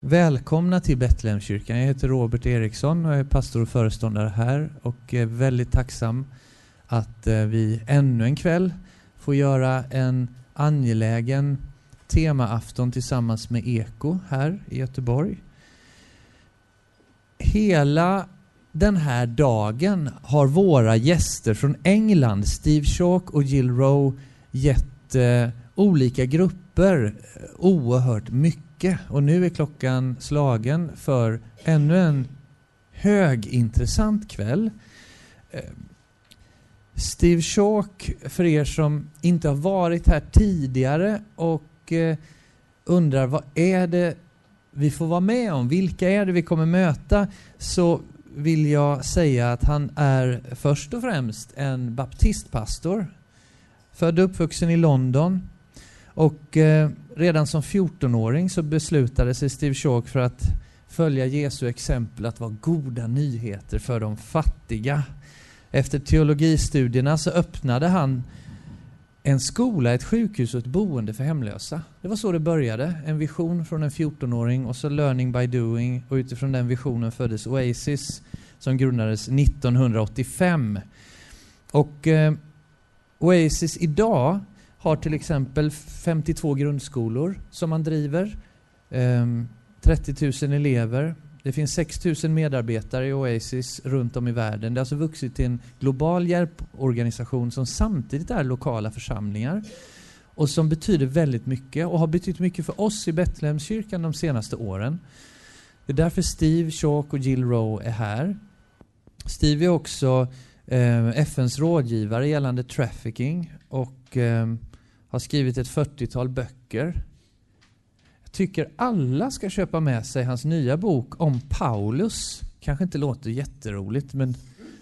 Välkomna till Betlehemskyrkan. Jag heter Robert Eriksson och är pastor och föreståndare här och är väldigt tacksam att vi ännu en kväll får göra en angelägen temaafton tillsammans med Eko här i Göteborg. Hela den här dagen har våra gäster från England, Steve Chalk och Jill Rowe, gett olika grupper oerhört mycket. Och nu är klockan slagen för ännu en högintressant kväll. Steve Chalk, för er som inte har varit här tidigare och undrar vad är det vi får vara med om, vilka är det vi kommer möta, så vill jag säga att han är först och främst en baptistpastor, född och uppvuxen i London. Och redan som 14-åring så beslutade sig Steve Chalk för att följa Jesu exempel att vara goda nyheter för de fattiga. Efter teologistudierna så öppnade han en skola, ett sjukhus och ett boende för hemlösa. Det var så det började. En vision från en 14-åring och så learning by doing. Och utifrån den visionen föddes Oasis som grundades 1985. Och Oasis idag har till exempel 52 grundskolor som man driver. 30 000 elever. Det finns 6 000 medarbetare i Oasis runt om i världen. Det har alltså vuxit till en global hjälporganisation som samtidigt är lokala församlingar. Och som betyder väldigt mycket och har betytt mycket för oss i Betlehemskyrkan de senaste åren. Det är därför Steve Chalk och Jill Rowe är här. Steve är också FNs rådgivare gällande trafficking och har skrivit ett 40-tal böcker. Jag tycker alla ska köpa med sig hans nya bok om Paulus. Kanske inte låter jätteroligt, men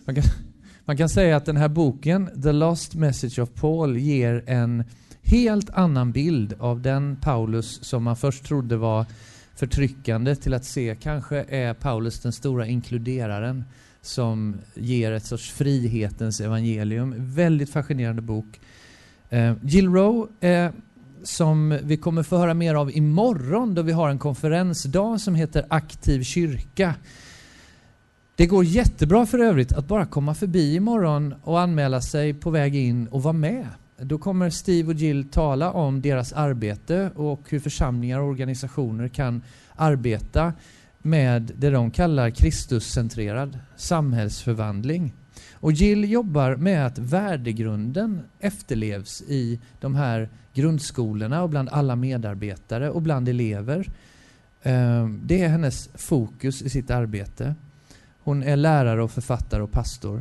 man kan säga att den här boken, The Lost Message of Paul, ger en helt annan bild av den Paulus som man först trodde var förtryckande till att se kanske är Paulus den stora inkluderaren som ger ett sorts frihetens evangelium. Väldigt fascinerande bok. Jill Rowe som vi kommer få höra mer av imorgon då vi har en konferensdag som heter Aktiv kyrka. Det går jättebra för övrigt att bara komma förbi imorgon och anmäla sig på väg in och vara med. Då kommer Steve och Jill tala om deras arbete och hur församlingar och organisationer kan arbeta med det de kallar Kristuscentrerad samhällsförvandling. Och Jill jobbar med att värdegrunden efterlevs i de här grundskolorna och bland alla medarbetare och bland elever. Det är hennes fokus i sitt arbete. Hon är lärare och författare och pastor.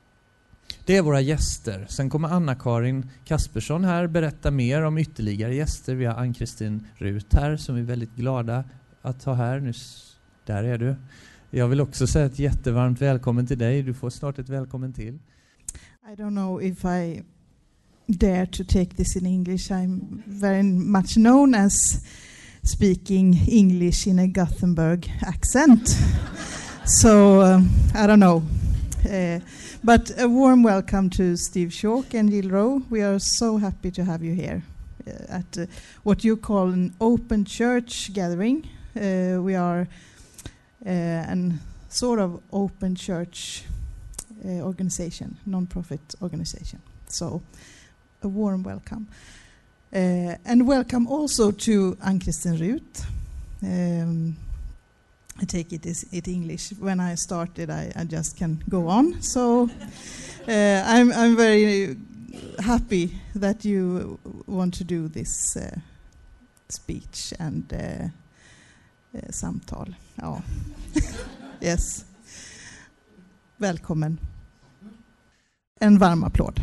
Det är våra gäster. Sen kommer Anna-Karin Kaspersson här berätta mer om ytterligare gäster. Vi har Ann-Kristin Rut här som vi är väldigt glada att ha här. Där är du. Jag vill också säga ett jättevarmt välkommen till dig. Du får snart ett välkommen till. I don't know if I dare to take this in English. I'm very much known as speaking English in a Gothenburg accent. So I don't know. But a warm welcome to Steve Chalk and Jill Rowe. We are so happy to have you here at what you call an open church gathering. We are an sort of open church organization, non-profit organization. So a warm welcome. And welcome also to Ann-Kristin Rut. I take it English. When I started, I just can go on. So I'm very happy that you want to do this speech and samtal. Ja. Yes. Välkommen. En varm applåd.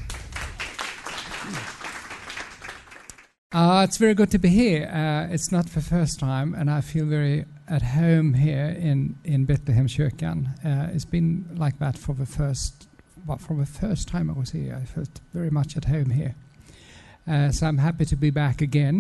It's very good to be here. It's not the first time, and I feel very at home here in Betlehemskyrkan. It's been like that from the first time I was here. I felt very much at home here. So I'm happy to be back again.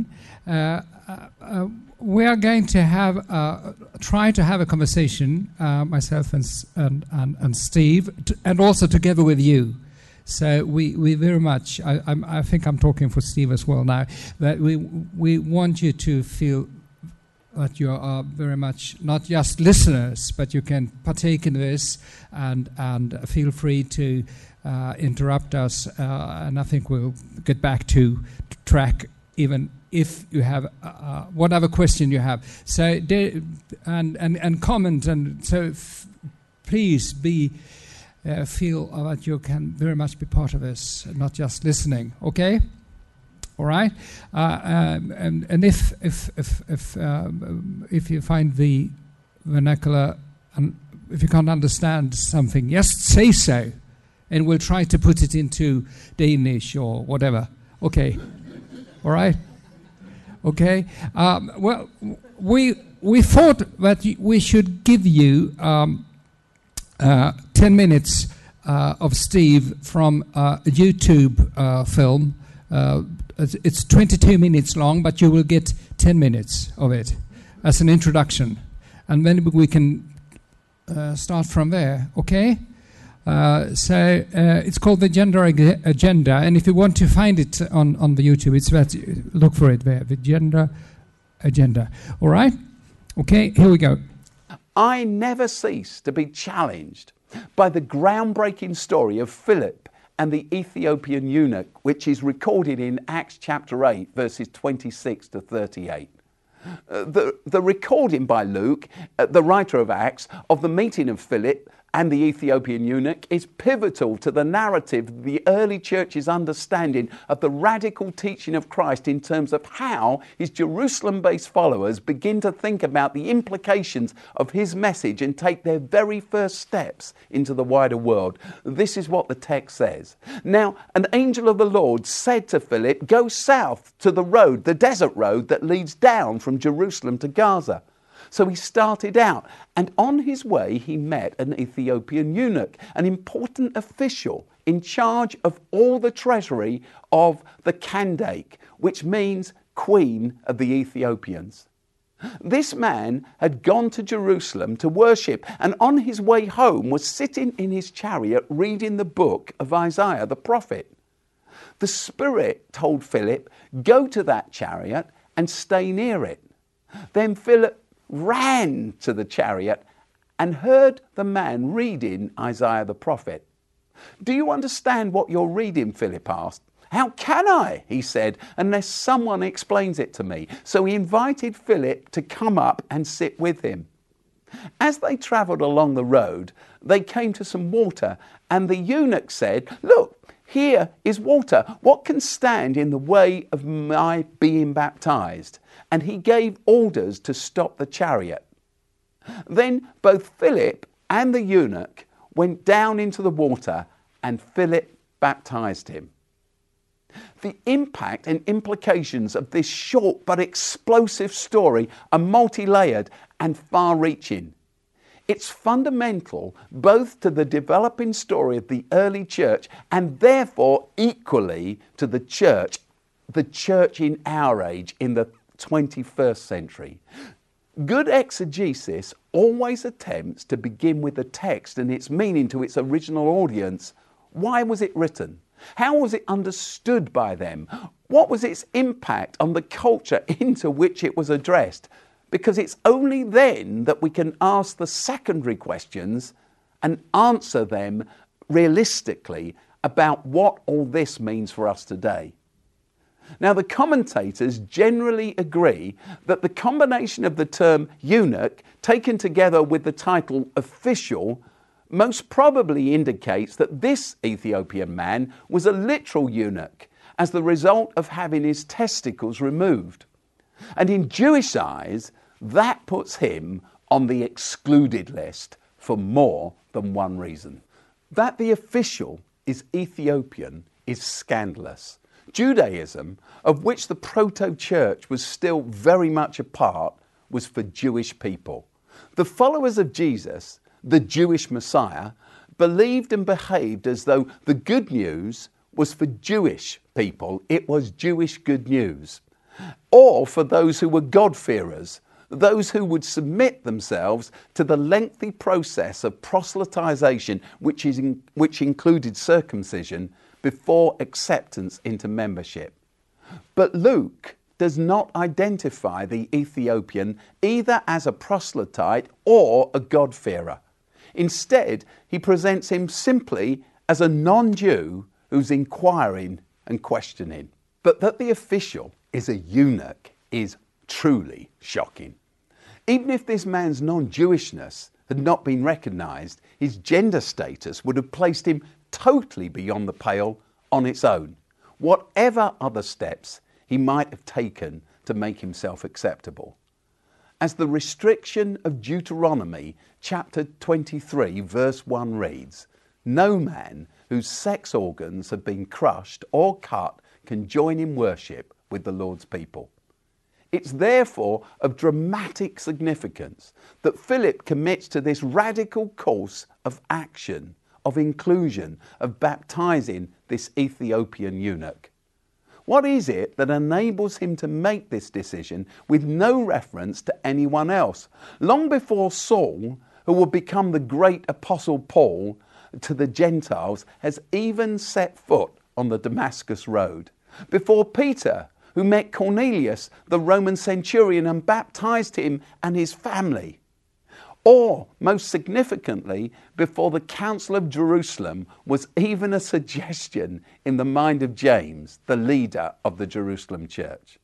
We are going to try to have a conversation, myself and Steve, and also together with you. So we very much, I think I'm talking for Steve as well now, that we want you to feel that you are very much not just listeners, but you can partake in this and feel free to interrupt us. And I think we'll get back to track even if you have whatever question you have. So and comment, and so please feel that you can very much be part of this, not just listening. Okay. All right, and if you find the vernacular, and if you can't understand something, just say so, and we'll try to put it into Danish or whatever. Okay, all right, okay. Well, we thought that we should give you 10 minutes of Steve from a YouTube film. It's 22 minutes long, but you will get 10 minutes of it as an introduction. And then we can start from there, okay? So it's called The Gender Agenda, and if you want to find it on the YouTube, it's look for it there, The Gender Agenda. All right? Okay, here we go. I never cease to be challenged by the groundbreaking story of Philip and the Ethiopian eunuch, which is recorded in Acts chapter 8, verses 26 to 38. The recording by Luke, the writer of Acts, of the meeting of Philip and the Ethiopian eunuch is pivotal to the narrative of the early church's understanding of the radical teaching of Christ in terms of how his Jerusalem-based followers begin to think about the implications of his message and take their very first steps into the wider world. This is what the text says. Now, an angel of the Lord said to Philip, "Go south to the road, the desert road that leads down from Jerusalem to Gaza." So he started out, and on his way he met an Ethiopian eunuch, an important official in charge of all the treasury of the Kandake, which means Queen of the Ethiopians. This man had gone to Jerusalem to worship, and on his way home was sitting in his chariot reading the book of Isaiah the prophet. The Spirit told Philip, "Go to that chariot and stay near it." Then Philip ran to the chariot and heard the man reading Isaiah the prophet. "Do you understand what you're reading?" Philip asked. "How can I," he said, "unless someone explains it to me?" So he invited Philip to come up and sit with him. As they travelled along the road, they came to some water, and the eunuch said, "Look, here is water. What can stand in the way of my being baptized?" And he gave orders to stop the chariot. Then both Philip and the eunuch went down into the water, and Philip baptized him. The impact and implications of this short but explosive story are multi-layered and far-reaching. It's fundamental both to the developing story of the early church and therefore equally to the church in our age, in the 21st century. Good exegesis always attempts to begin with the text and its meaning to its original audience. Why was it written? How was it understood by them? What was its impact on the culture into which it was addressed? Because it's only then that we can ask the secondary questions and answer them realistically about what all this means for us today. Now, the commentators generally agree that the combination of the term eunuch taken together with the title official most probably indicates that this Ethiopian man was a literal eunuch as the result of having his testicles removed. And in Jewish eyes, that puts him on the excluded list for more than one reason. That the official is Ethiopian is scandalous. Judaism, of which the proto-church was still very much a part, was for Jewish people. The followers of Jesus, the Jewish Messiah, believed and behaved as though the good news was for Jewish people. It was Jewish good news. Or for those who were God-fearers, those who would submit themselves to the lengthy process of proselytization, which included circumcision, before acceptance into membership. But Luke does not identify the Ethiopian either as a proselyte or a God-fearer. Instead, he presents him simply as a non-Jew who's inquiring and questioning. But that the official is a eunuch is truly shocking. Even if this man's non-Jewishness had not been recognised, his gender status would have placed him totally beyond the pale on its own, whatever other steps he might have taken to make himself acceptable. As the restriction of Deuteronomy chapter 23 verse 1 reads, "No man whose sex organs have been crushed or cut can join in worship with the Lord's people." It's therefore of dramatic significance that Philip commits to this radical course of action, of inclusion, of baptizing this Ethiopian eunuch. What is it that enables him to make this decision with no reference to anyone else? Long before Saul, who will become the great apostle Paul to the Gentiles, has even set foot on the Damascus road. Before Peter, who met Cornelius, the Roman centurion, and baptized him and his family. Or, most significantly, before the Council of Jerusalem was even a suggestion in the mind of James, the leader of the Jerusalem church.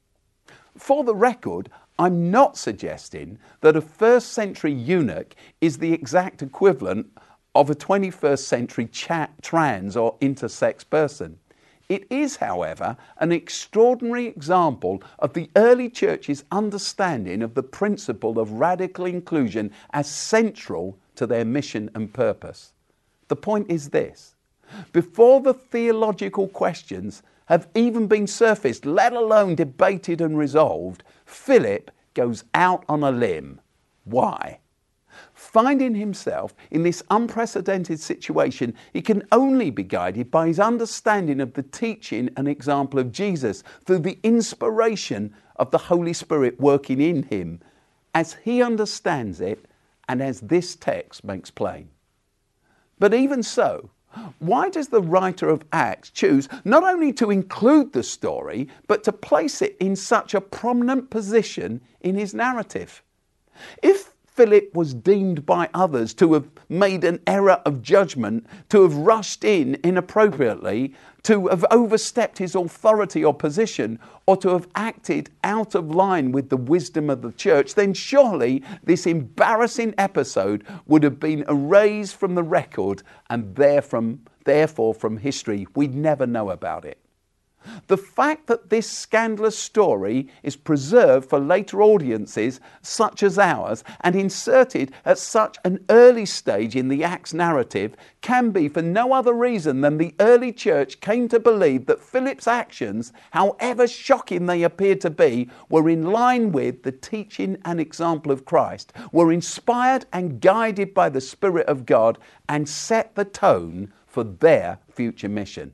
For the record, I'm not suggesting that a first century eunuch is the exact equivalent of a 21st century trans or intersex person. It is, however, an extraordinary example of the early church's understanding of the principle of radical inclusion as central to their mission and purpose. The point is this: before the theological questions have even been surfaced, let alone debated and resolved, Philip goes out on a limb. Why? Finding himself in this unprecedented situation, he can only be guided by his understanding of the teaching and example of Jesus through the inspiration of the Holy Spirit working in him, as he understands it and as this text makes plain. But even so, why does the writer of Acts choose not only to include the story, but to place it in such a prominent position in his narrative? If Philip was deemed by others to have made an error of judgment, to have rushed in inappropriately, to have overstepped his authority or position, or to have acted out of line with the wisdom of the church, then surely this embarrassing episode would have been erased from the record and therefore from history. We'd never know about it. The fact that this scandalous story is preserved for later audiences such as ours and inserted at such an early stage in the Acts narrative can be for no other reason than the early church came to believe that Philip's actions, however shocking they appeared to be, were in line with the teaching and example of Christ, were inspired and guided by the Spirit of God, and set the tone for their future mission.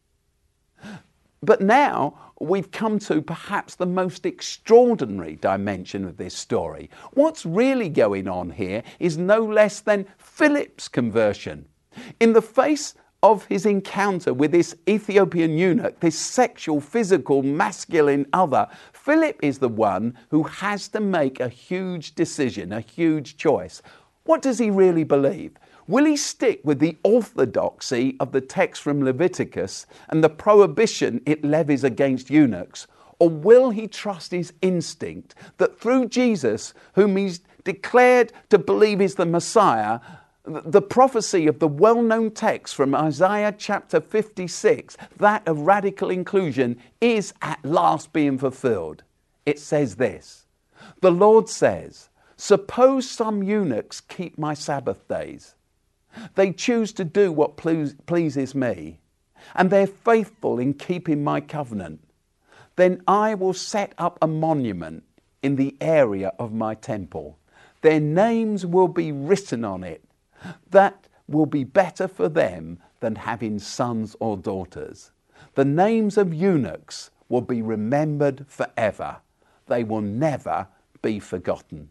But now we've come to perhaps the most extraordinary dimension of this story. What's really going on here is no less than Philip's conversion. In the face of his encounter with this Ethiopian eunuch, this sexual, physical, masculine other, Philip is the one who has to make a huge decision, a huge choice. What does he really believe? Will he stick with the orthodoxy of the text from Leviticus and the prohibition it levies against eunuchs? Or will he trust his instinct that through Jesus, whom he's declared to believe is the Messiah, the prophecy of the well-known text from Isaiah chapter 56, that of radical inclusion, is at last being fulfilled? It says this: "The Lord says, suppose some eunuchs keep my Sabbath days. They choose to do what pleases me, and they're faithful in keeping my covenant. Then I will set up a monument in the area of my temple. Their names will be written on it. That will be better for them than having sons or daughters. The names of eunuchs will be remembered forever. They will never be forgotten."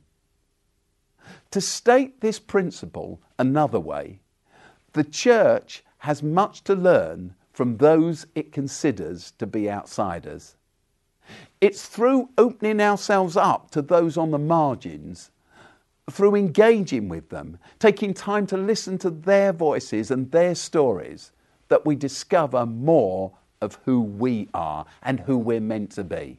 To state this principle another way, the church has much to learn from those it considers to be outsiders. It's through opening ourselves up to those on the margins, through engaging with them, taking time to listen to their voices and their stories, that we discover more of who we are and who we're meant to be.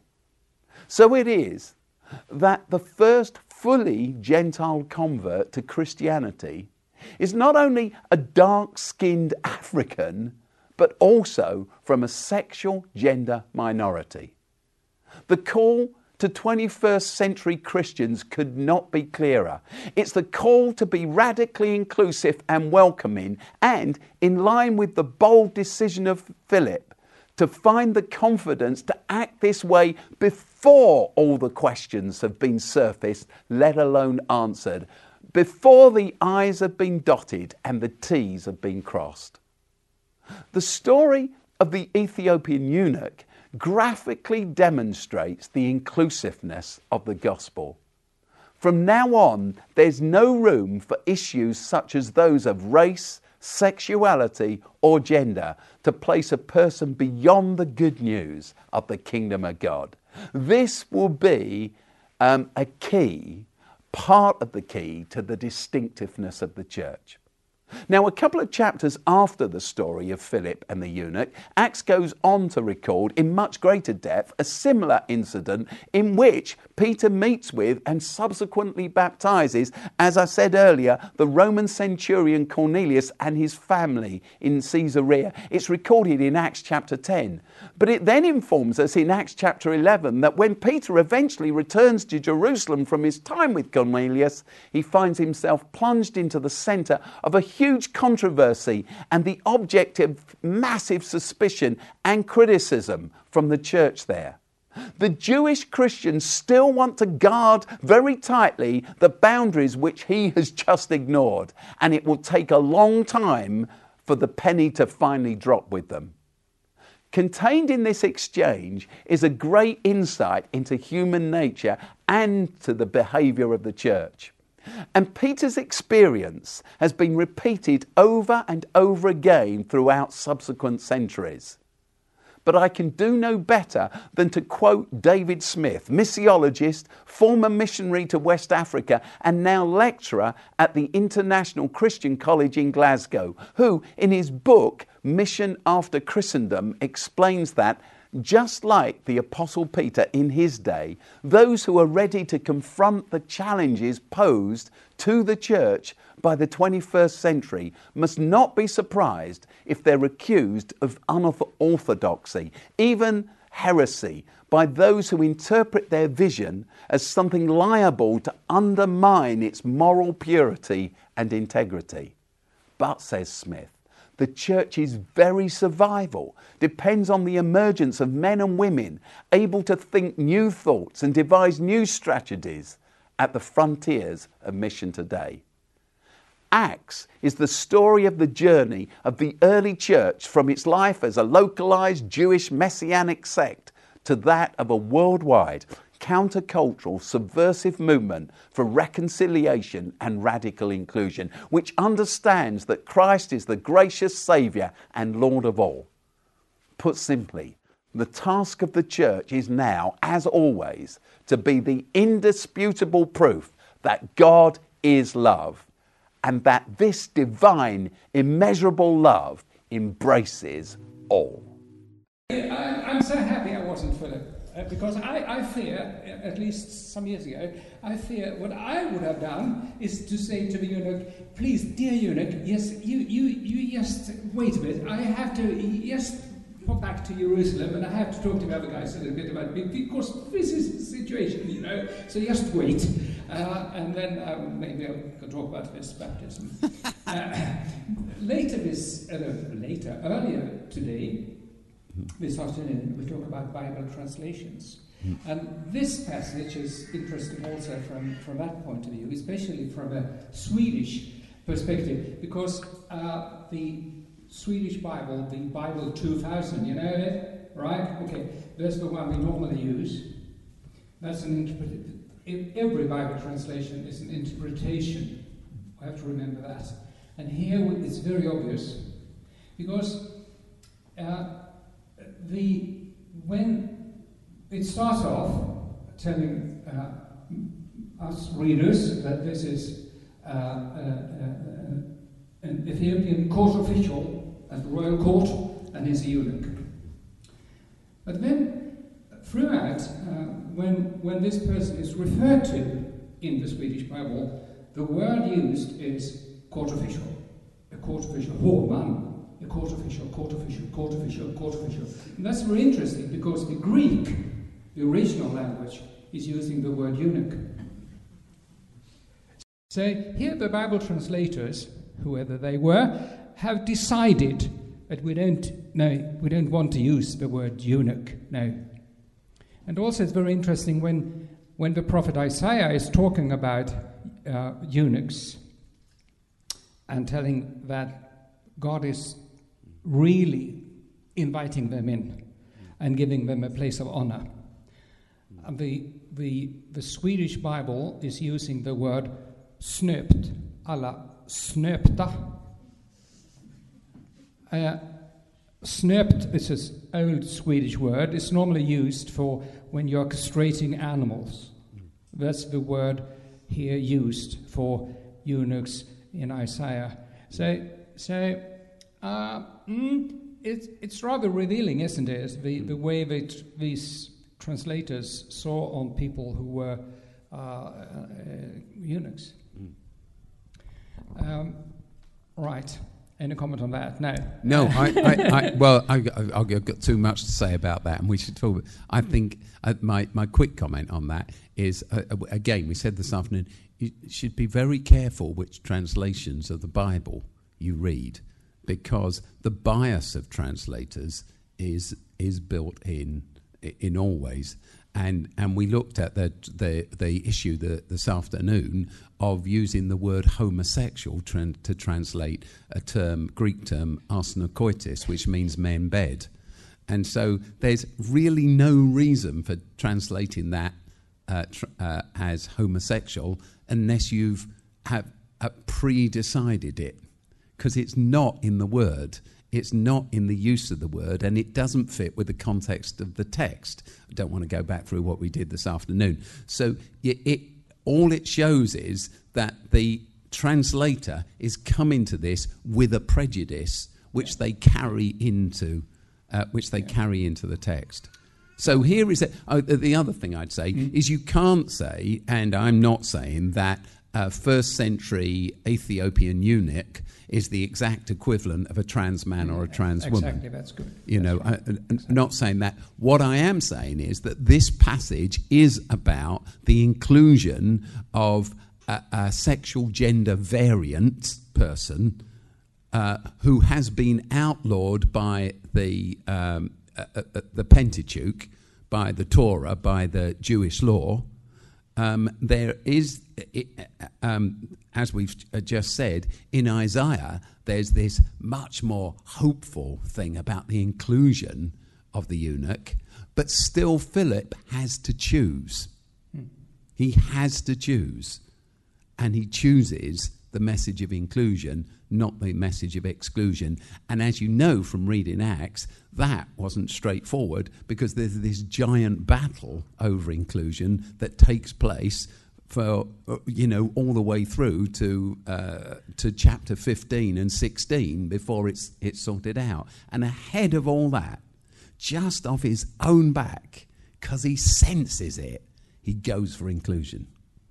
So it is that the first fully Gentile convert to Christianity is not only a dark-skinned African, but also from a sexual gender minority. The call to 21st century Christians could not be clearer. It's the call to be radically inclusive and welcoming, and in line with the bold decision of Philip to find the confidence to act this way before all the questions have been surfaced, let alone answered, before the I's have been dotted and the T's have been crossed. The story of the Ethiopian eunuch graphically demonstrates the inclusiveness of the gospel. From now on, there's no room for issues such as those of race, sexuality, or gender to place a person beyond the good news of the kingdom of God. This will be a key, part of the key to the distinctiveness of the church. Now, a couple of chapters after the story of Philip and the eunuch, Acts goes on to record in much greater depth a similar incident in which Peter meets with and subsequently baptizes, as I said earlier, the Roman centurion Cornelius and his family in Caesarea. It's recorded in Acts chapter 10. But it then informs us in Acts chapter 11 that when Peter eventually returns to Jerusalem from his time with Cornelius, he finds himself plunged into the center of a huge controversy and the object of massive suspicion and criticism from the church there. The Jewish Christians still want to guard very tightly the boundaries which he has just ignored, and it will take a long time for the penny to finally drop with them. Contained in this exchange is a great insight into human nature and to the behavior of the church. And Peter's experience has been repeated over and over again throughout subsequent centuries. But I can do no better than to quote David Smith, missiologist, former missionary to West Africa, and now lecturer at the International Christian College in Glasgow, who, in his book, Mission After Christendom, explains that, just like the Apostle Peter in his day, those who are ready to confront the challenges posed to the church by the 21st century must not be surprised if they're accused of unorthodoxy, even heresy, by those who interpret their vision as something liable to undermine its moral purity and integrity. But, says Smith, the church's very survival depends on the emergence of men and women able to think new thoughts and devise new strategies at the frontiers of mission today. Acts is the story of the journey of the early church from its life as a localized Jewish messianic sect to that of a worldwide, countercultural, subversive movement for reconciliation and radical inclusion, which understands that Christ is the gracious Saviour and Lord of all. Put simply, the task of the church is now, as always, to be the indisputable proof that God is love, and that this divine, immeasurable love embraces all. I'm so happy I wasn't Philip. Because I fear, at least some years ago, I fear what I would have done is to say to the eunuch, please, dear eunuch, yes, you just wait a bit. I have to just pop back to Jerusalem and I have to talk to the other guys a little bit about it because this is the situation, so just wait. And then maybe I can talk about this baptism. Earlier today, this afternoon, we talk about Bible translations. And this passage is interesting also from that point of view, especially from a Swedish perspective, because the Swedish Bible, the Bible 2000, you know it, right? Okay, that's the one we normally use. That's every Bible translation is an interpretation. I have to remember that. And here it's very obvious, because it starts off telling us readers that this is an Ethiopian court official at the royal court, and he's a eunuch. But then, throughout, when this person is referred to in the Swedish Bible, the word used is court official, hovman, a court official, court official, court official, court official. And that's very interesting because the Greek, the original language, is using the word eunuch. So here the Bible translators, whoever they were, have decided that we don't want to use the word eunuch, no. And also it's very interesting when the prophet Isaiah is talking about eunuchs and telling that God is really inviting them in and giving them a place of honor. And the Swedish Bible is using the word snöpt, alla snöpta. Snöpt is an old Swedish word. It's normally used for when you're castrating animals. That's the word here used for eunuchs in Isaiah. So it's rather revealing, isn't it? The way that these translators saw on people who were eunuchs. Right. Any comment on that? No. I've got too much to say about that, and we should talk. I think my quick comment on that is again, we said this afternoon, you should be very careful which translations of the Bible you read, because the bias of translators is built in all ways. And we looked at the issue this afternoon of using the word homosexual to translate a Greek term arsenokoitis, which means men bed. And so there's really no reason for translating that as homosexual unless you've pre-decided it, because it's not in the word. It's not in the use of the word, and it doesn't fit with the context of the text. I don't want to go back through what we did this afternoon. So all it shows is that the translator is coming to this with a prejudice which they carry into the text. So here is the other thing I'd say is you can't say, and I'm not saying that first century Ethiopian eunuch is the exact equivalent of a trans man or a trans woman. Exactly, that's good. I'm not saying that. What I am saying is that this passage is about the inclusion of a sexual gender variant person who has been outlawed by the Pentateuch, by the Torah, by the Jewish law. There is, as we've just said, in Isaiah, there's this much more hopeful thing about the inclusion of the eunuch, but still Philip has to choose. He has to choose, and he chooses the message of inclusion, not the message of exclusion. And as you know from reading Acts, that wasn't straightforward, because there's this giant battle over inclusion that takes place for all the way through to chapter 15 and 16 before it's sorted out. And ahead of all that, just off his own back, because he senses it, he goes for inclusion.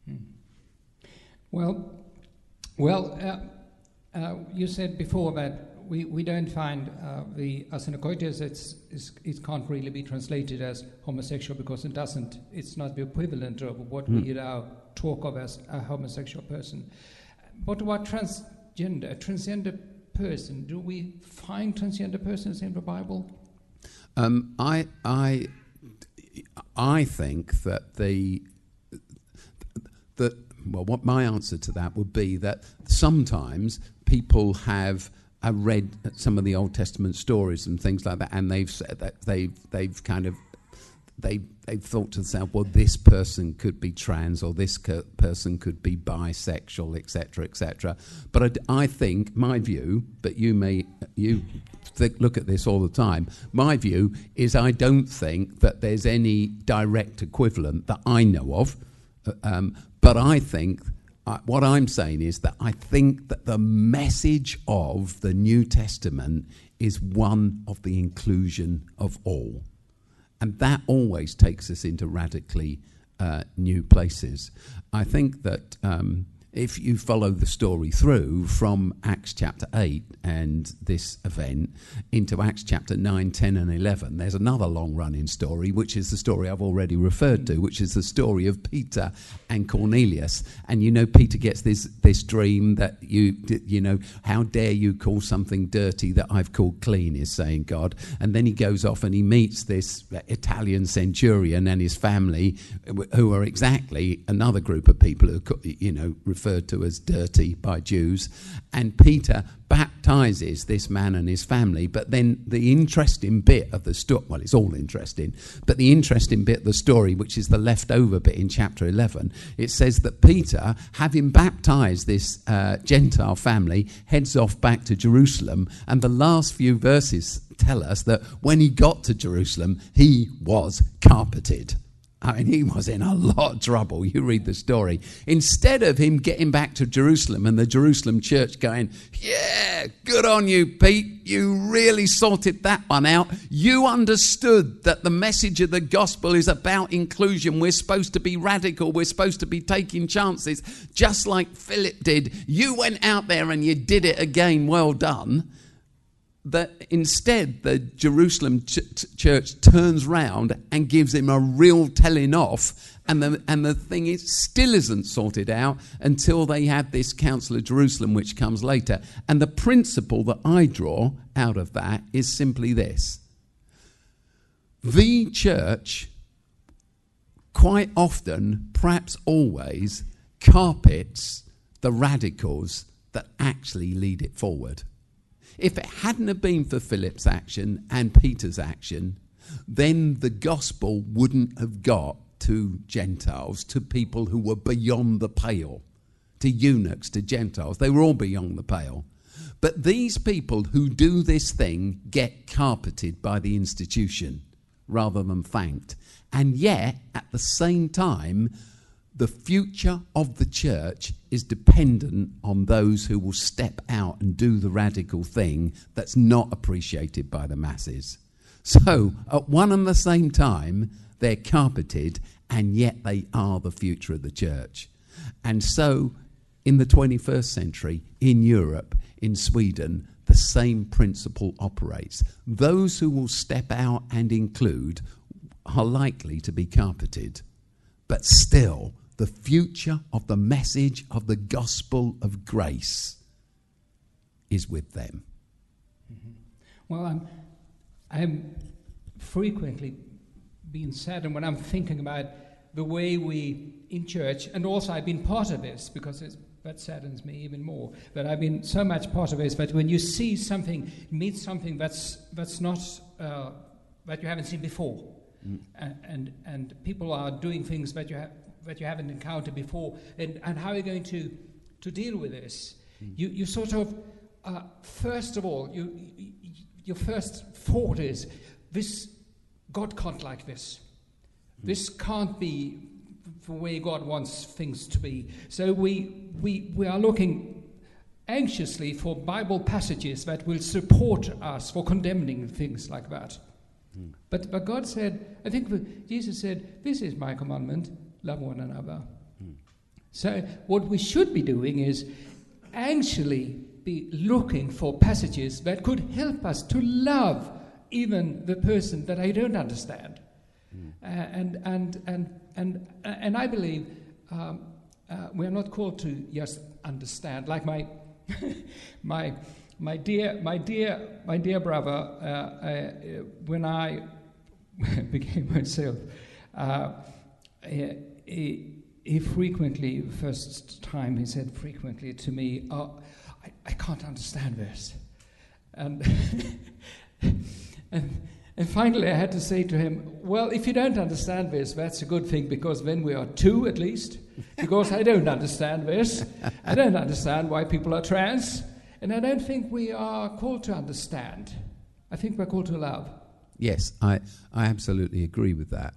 Well, you said before that we don't find the arsenokoitis, it can't really be translated as homosexual because it's not the equivalent of what we now talk of as a homosexual person. What about transgender, a transgender person? Do we find transgender persons in the Bible? I think that what my answer to that would be that sometimes people have read some of the Old Testament stories and things like that, and they've said that they've kind of they've thought to themselves, well, this person could be trans, or this person could be bisexual, etc., etc. But I think my view, but you look at this all the time. My view is I don't think that there's any direct equivalent that I know of, but I think what I'm saying is that I think that the message of the New Testament is one of the inclusion of all. And that always takes us into radically new places. I think that if you follow the story through from Acts chapter 8 and this event into Acts chapter 9, 10 and 11, there's another long-running story, which is the story I've already referred to, which is the story of Peter and Cornelius. And you know, Peter gets this dream that, you know, how dare you call something dirty that I've called clean, is saying God. And then he goes off and he meets this Italian centurion and his family, who are exactly another group of people who, you know, referred to as dirty by Jews, and Peter baptizes this man and his family. But then the interesting bit of the story, well, it's all interesting, but the interesting bit of the story, which is the leftover bit in chapter 11, it says that Peter, having baptized this Gentile family, heads off back to Jerusalem, and the last few verses tell us that when he got to Jerusalem, he was carpeted. I mean, he was in a lot of trouble. You read the story. Instead of him getting back to Jerusalem and the Jerusalem church going, yeah, good on you, Pete. You really sorted that one out. You understood that the message of the gospel is about inclusion. We're supposed to be radical. We're supposed to be taking chances, just like Philip did. You went out there and you did it again. Well done. That instead the Jerusalem church turns round and gives him a real telling off, and the thing still isn't sorted out until they have this Council of Jerusalem, which comes later. And the principle that I draw out of that is simply this: the church quite often, perhaps always, carpets the radicals that actually lead it forward. If it hadn't have been for Philip's action and Peter's action, then the gospel wouldn't have got to Gentiles, to people who were beyond the pale, to eunuchs, to Gentiles. They were all beyond the pale. But these people who do this thing get carpeted by the institution rather than thanked. And yet, at the same time, the future of the church is dependent on those who will step out and do the radical thing that's not appreciated by the masses. So, at one and the same time, they're carpeted, and yet they are the future of the church. And so, in the 21st century, in Europe, in Sweden, the same principle operates. Those who will step out and include are likely to be carpeted, but still, the future of the message of the gospel of grace is with them. Mm-hmm. Well, I'm frequently being saddened when I'm thinking about the way we in church, and also I've been part of this because that saddens me even more. That I've been so much part of this. But when you see something, meet something that's not that you haven't seen before, and people are doing things that you haven't encountered before, and how are you going to deal with this? You sort of, first of all, your first thought is, this, God can't like this. This can't be the way God wants things to be. So we are looking anxiously for Bible passages that will support us for condemning things like that. But God said, I think Jesus said, this is my commandment, love one another. So what we should be doing is actually be looking for passages that could help us to love even the person that I don't understand. And I believe we are not called to just understand. Like my dear brother, when I became myself, he frequently, the first time he said frequently to me, I can't understand this. And And finally I had to say to him, well, if you don't understand this, that's a good thing, because then we are two at least, because I don't understand this. I don't understand why people are trans, and I don't think we are called to understand. I think we're called to love. Yes, I absolutely agree with that.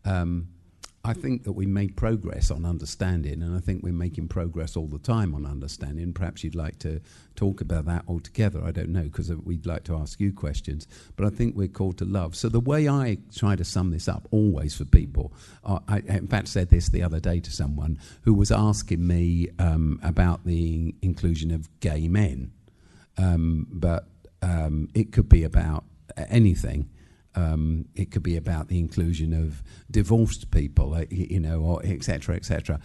I think that we made progress on understanding, and I think we're making progress all the time on understanding. Perhaps you'd like to talk about that altogether. I don't know, because we'd like to ask you questions. But I think we're called to love. So the way I try to sum this up always for people, I in fact said this the other day to someone who was asking me about the inclusion of gay men. But it could be about anything. It could be about the inclusion of divorced people, or et cetera, et cetera.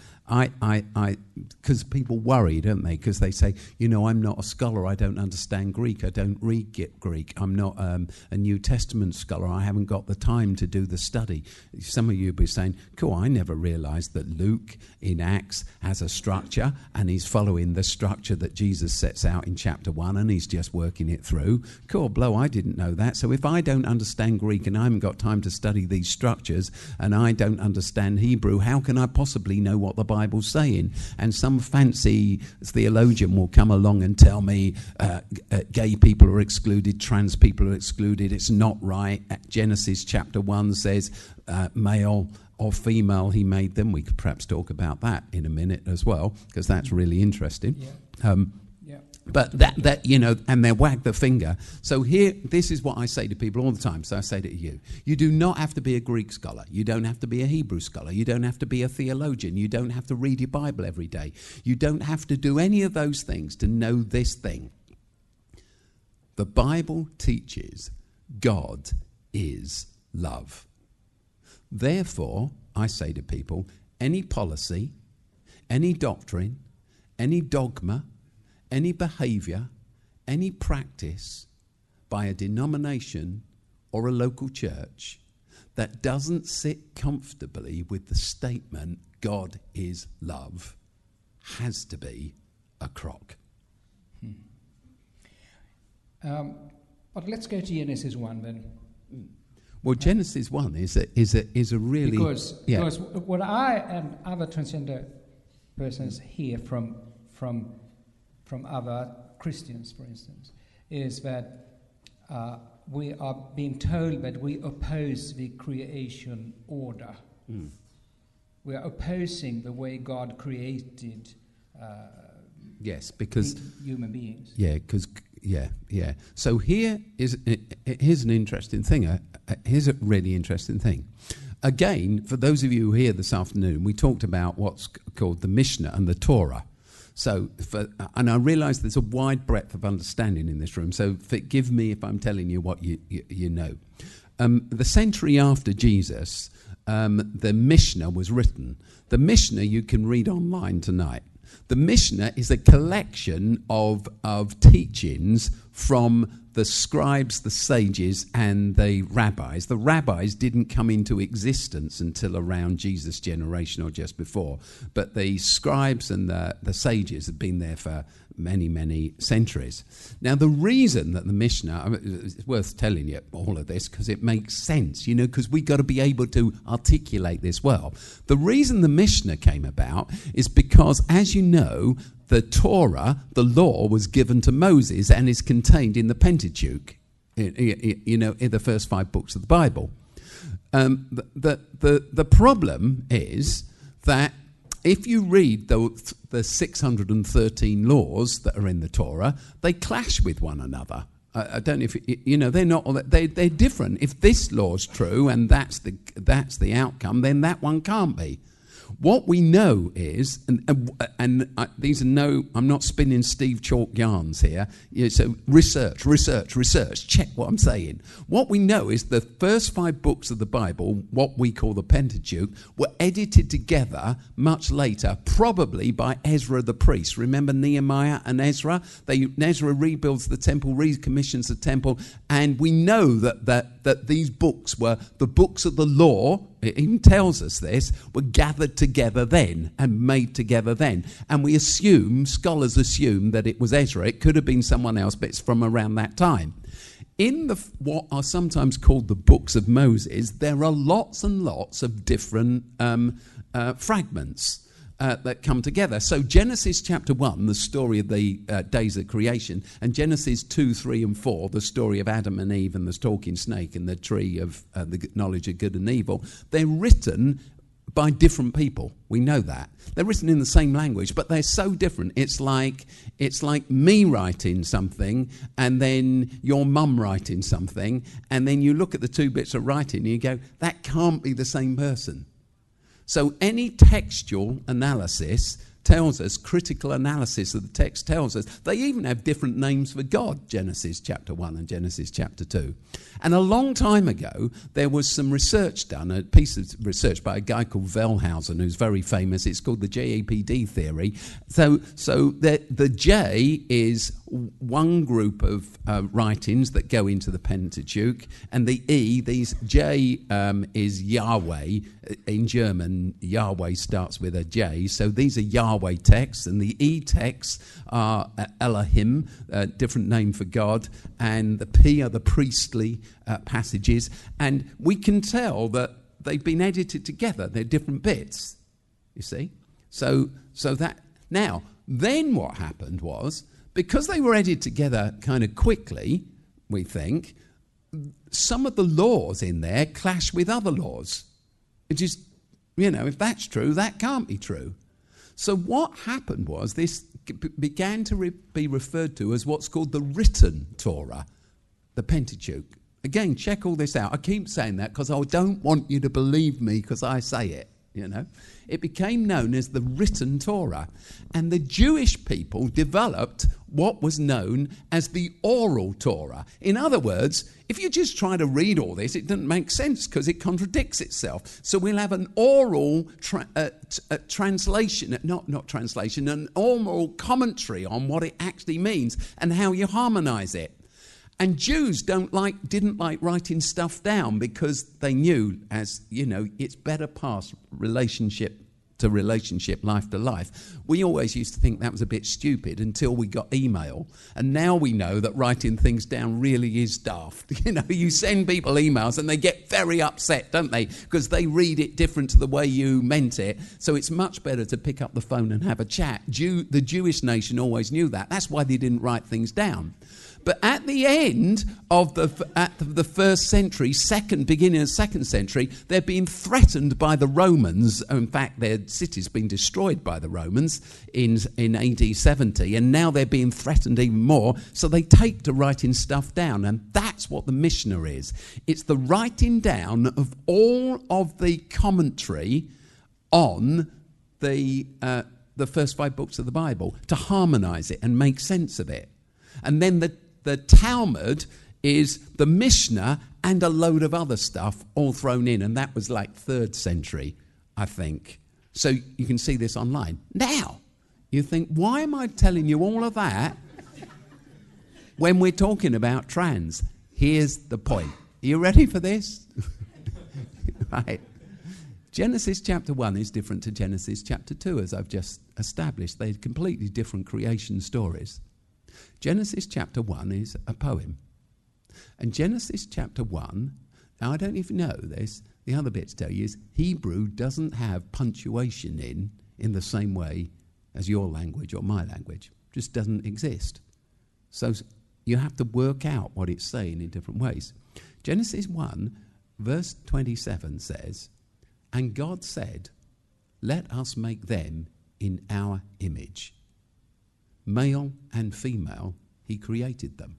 Because people worry, don't they? Because they say, I'm not a scholar, I don't understand Greek, I don't read Greek, I'm not a New Testament scholar, I haven't got the time to do the study. Some of you will be saying, cool, I never realised that Luke in Acts has a structure, and he's following the structure that Jesus sets out in chapter 1, and he's just working it through. Cool, blow, I didn't know that. So if I don't understand Greek and I haven't got time to study these structures, and I don't understand Hebrew, how can I possibly know what the Bible's saying? And some fancy theologian will come along and tell me gay people are excluded, trans people are excluded, it's not right. Genesis chapter 1 says male or female he made them. We could perhaps talk about that in a minute as well, because that's really interesting. Yeah. But that and they wag the finger. So here, this is what I say to people all the time. So I say to you, you do not have to be a Greek scholar. You don't have to be a Hebrew scholar. You don't have to be a theologian. You don't have to read your Bible every day. You don't have to do any of those things to know this thing. The Bible teaches God is love. Therefore, I say to people, any policy, any doctrine, any dogma, any behaviour, any practice by a denomination or a local church that doesn't sit comfortably with the statement God is love has to be a crock. But let's go to Genesis 1 then. Well, Genesis 1 is a really... Because what I and other transgender persons hear from other Christians, for instance, is that we are being told that we oppose the creation order. We are opposing the way God created yes, because human beings. Yeah. So here's an interesting thing. Here's a really interesting thing. Again, for those of you here this afternoon, we talked about what's called the Mishnah and the Torah. So, and I realise there's a wide breadth of understanding in this room, so forgive me if I'm telling you what you know. The century after Jesus, the Mishnah was written. The Mishnah you can read online tonight. The Mishnah is a collection of teachings from the scribes, the sages, and the rabbis. The rabbis didn't come into existence until around Jesus' generation or just before, but the scribes and the sages had been there for many, many centuries. Now, the reason that the Mishnah, it's worth telling you all of this because it makes sense, because we've got to be able to articulate this well. The reason the Mishnah came about is because, as you know, the Torah, the law, was given to Moses and is contained in the Pentateuch, in the first 5 books of the Bible. The problem is that if you read the 613 laws that are in the Torah, they clash with one another. I don't know if they're different. If this law's true and that's the outcome, then that one can't be. What we know is, and these are I'm not spinning Steve Chalk yarns here. So research. Check what I'm saying. What we know is the first 5 books of the Bible, what we call the Pentateuch, were edited together much later, probably by Ezra the priest. Remember Nehemiah and Ezra? Ezra rebuilds the temple, recommissions the temple, and we know that these books were the books of the law. It even tells us this, were gathered together then and made together then. And scholars assume that it was Ezra. It could have been someone else, but it's from around that time. in what are sometimes called the books of Moses, there are lots and lots of different fragments that come together. So Genesis chapter 1, the story of the days of creation, and Genesis 2, 3 and 4, the story of Adam and Eve and the talking snake and the tree of the knowledge of good and evil, they're written by different people. We know that. They're written in the same language, but they're so different. It's like me writing something and then your mum writing something, and then you look at the two bits of writing and you go, that can't be the same person. So any textual analysis tells us, critical analysis of the text tells us, they even have different names for God, Genesis chapter 1 and Genesis chapter 2. And a long time ago, there was some research done, a piece of research by a guy called Wellhausen, who's very famous. It's called the JAPD theory. So the J is one group of writings that go into the Pentateuch, and the E, J is Yahweh. In German, Yahweh starts with a J, so these are Yahweh texts, and the E texts are Elohim, a different name for God, and the P are the priestly passages, and we can tell that they've been edited together. They're different bits, you see. So that now, then what happened was, because they were edited together kind of quickly, we think, some of the laws in there clash with other laws. It just, if that's true, that can't be true. So what happened was this began to be referred to as what's called the written Torah, the Pentateuch. Again, check all this out. I keep saying that because I don't want you to believe me because I say it. It became known as the written Torah. And the Jewish people developed what was known as the oral Torah. In other words, if you just try to read all this, it doesn't make sense because it contradicts itself. So we'll have an oral translation, not translation, an oral commentary on what it actually means and how you harmonize it. And Jews didn't like writing stuff down because they knew, it's better past relationship to relationship, life to life. We always used to think that was a bit stupid until we got email. And now we know that writing things down really is daft. You send people emails and they get very upset, don't they? Because they read it different to the way you meant it. So it's much better to pick up the phone and have a chat. The Jewish nation always knew that. That's why they didn't write things down. But at the end of the first century, beginning of the second century, they're being threatened by the Romans. In fact, their city's been destroyed by the Romans in AD 70, and now they're being threatened even more. So they take to writing stuff down, and that's what the Mishnah is. It's the writing down of all of the commentary on the first 5 books of the Bible to harmonize it and make sense of it. And then the Talmud is the Mishnah and a load of other stuff all thrown in, and that was like 3rd century, I think. So you can see this online. Now, you think, why am I telling you all of that when we're talking about trans? Here's the point. Are you ready for this? Right. Genesis chapter 1 is different to Genesis chapter 2, as I've just established. They're completely different creation stories. Genesis chapter 1 is a poem. And Genesis chapter 1, now I don't even know this, the other bit to tell you is Hebrew doesn't have punctuation in the same way as your language or my language. It just doesn't exist. So you have to work out what it's saying in different ways. Genesis 1, verse 27 says, "And God said, let us make them in our image. Male and female, he created them."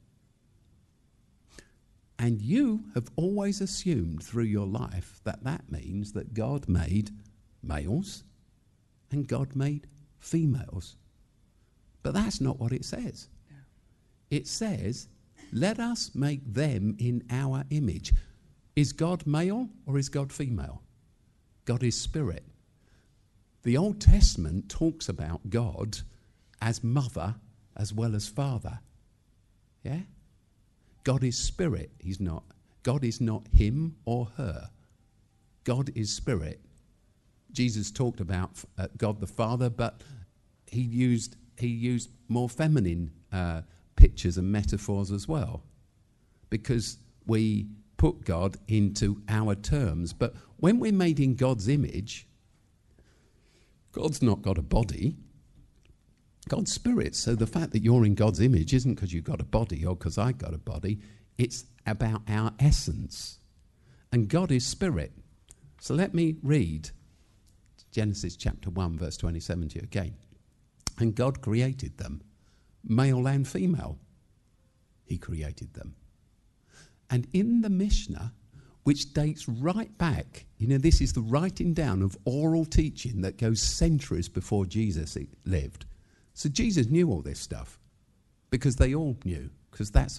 And you have always assumed through your life that means that God made males and God made females. But that's not what it says. It says, let us make them in our image. Is God male or is God female? God is spirit. The Old Testament talks about God as mother as well as father. Yeah? God is spirit. God is not him or her. God is spirit. Jesus talked about God the Father, but he used more feminine pictures and metaphors as well. because we put God into our terms. But when we're made in God's image, God's not got a body. God's spirit. So the fact that you're in God's image isn't because you've got a body or because I've got a body. It's about our essence. And God is spirit. So let me read Genesis chapter 1, verse 27 to you again. And God created them, male and female. He created them. And in the Mishnah, which dates right back, this is the writing down of oral teaching that goes centuries before Jesus lived. So Jesus knew all this stuff because they all knew, because that's,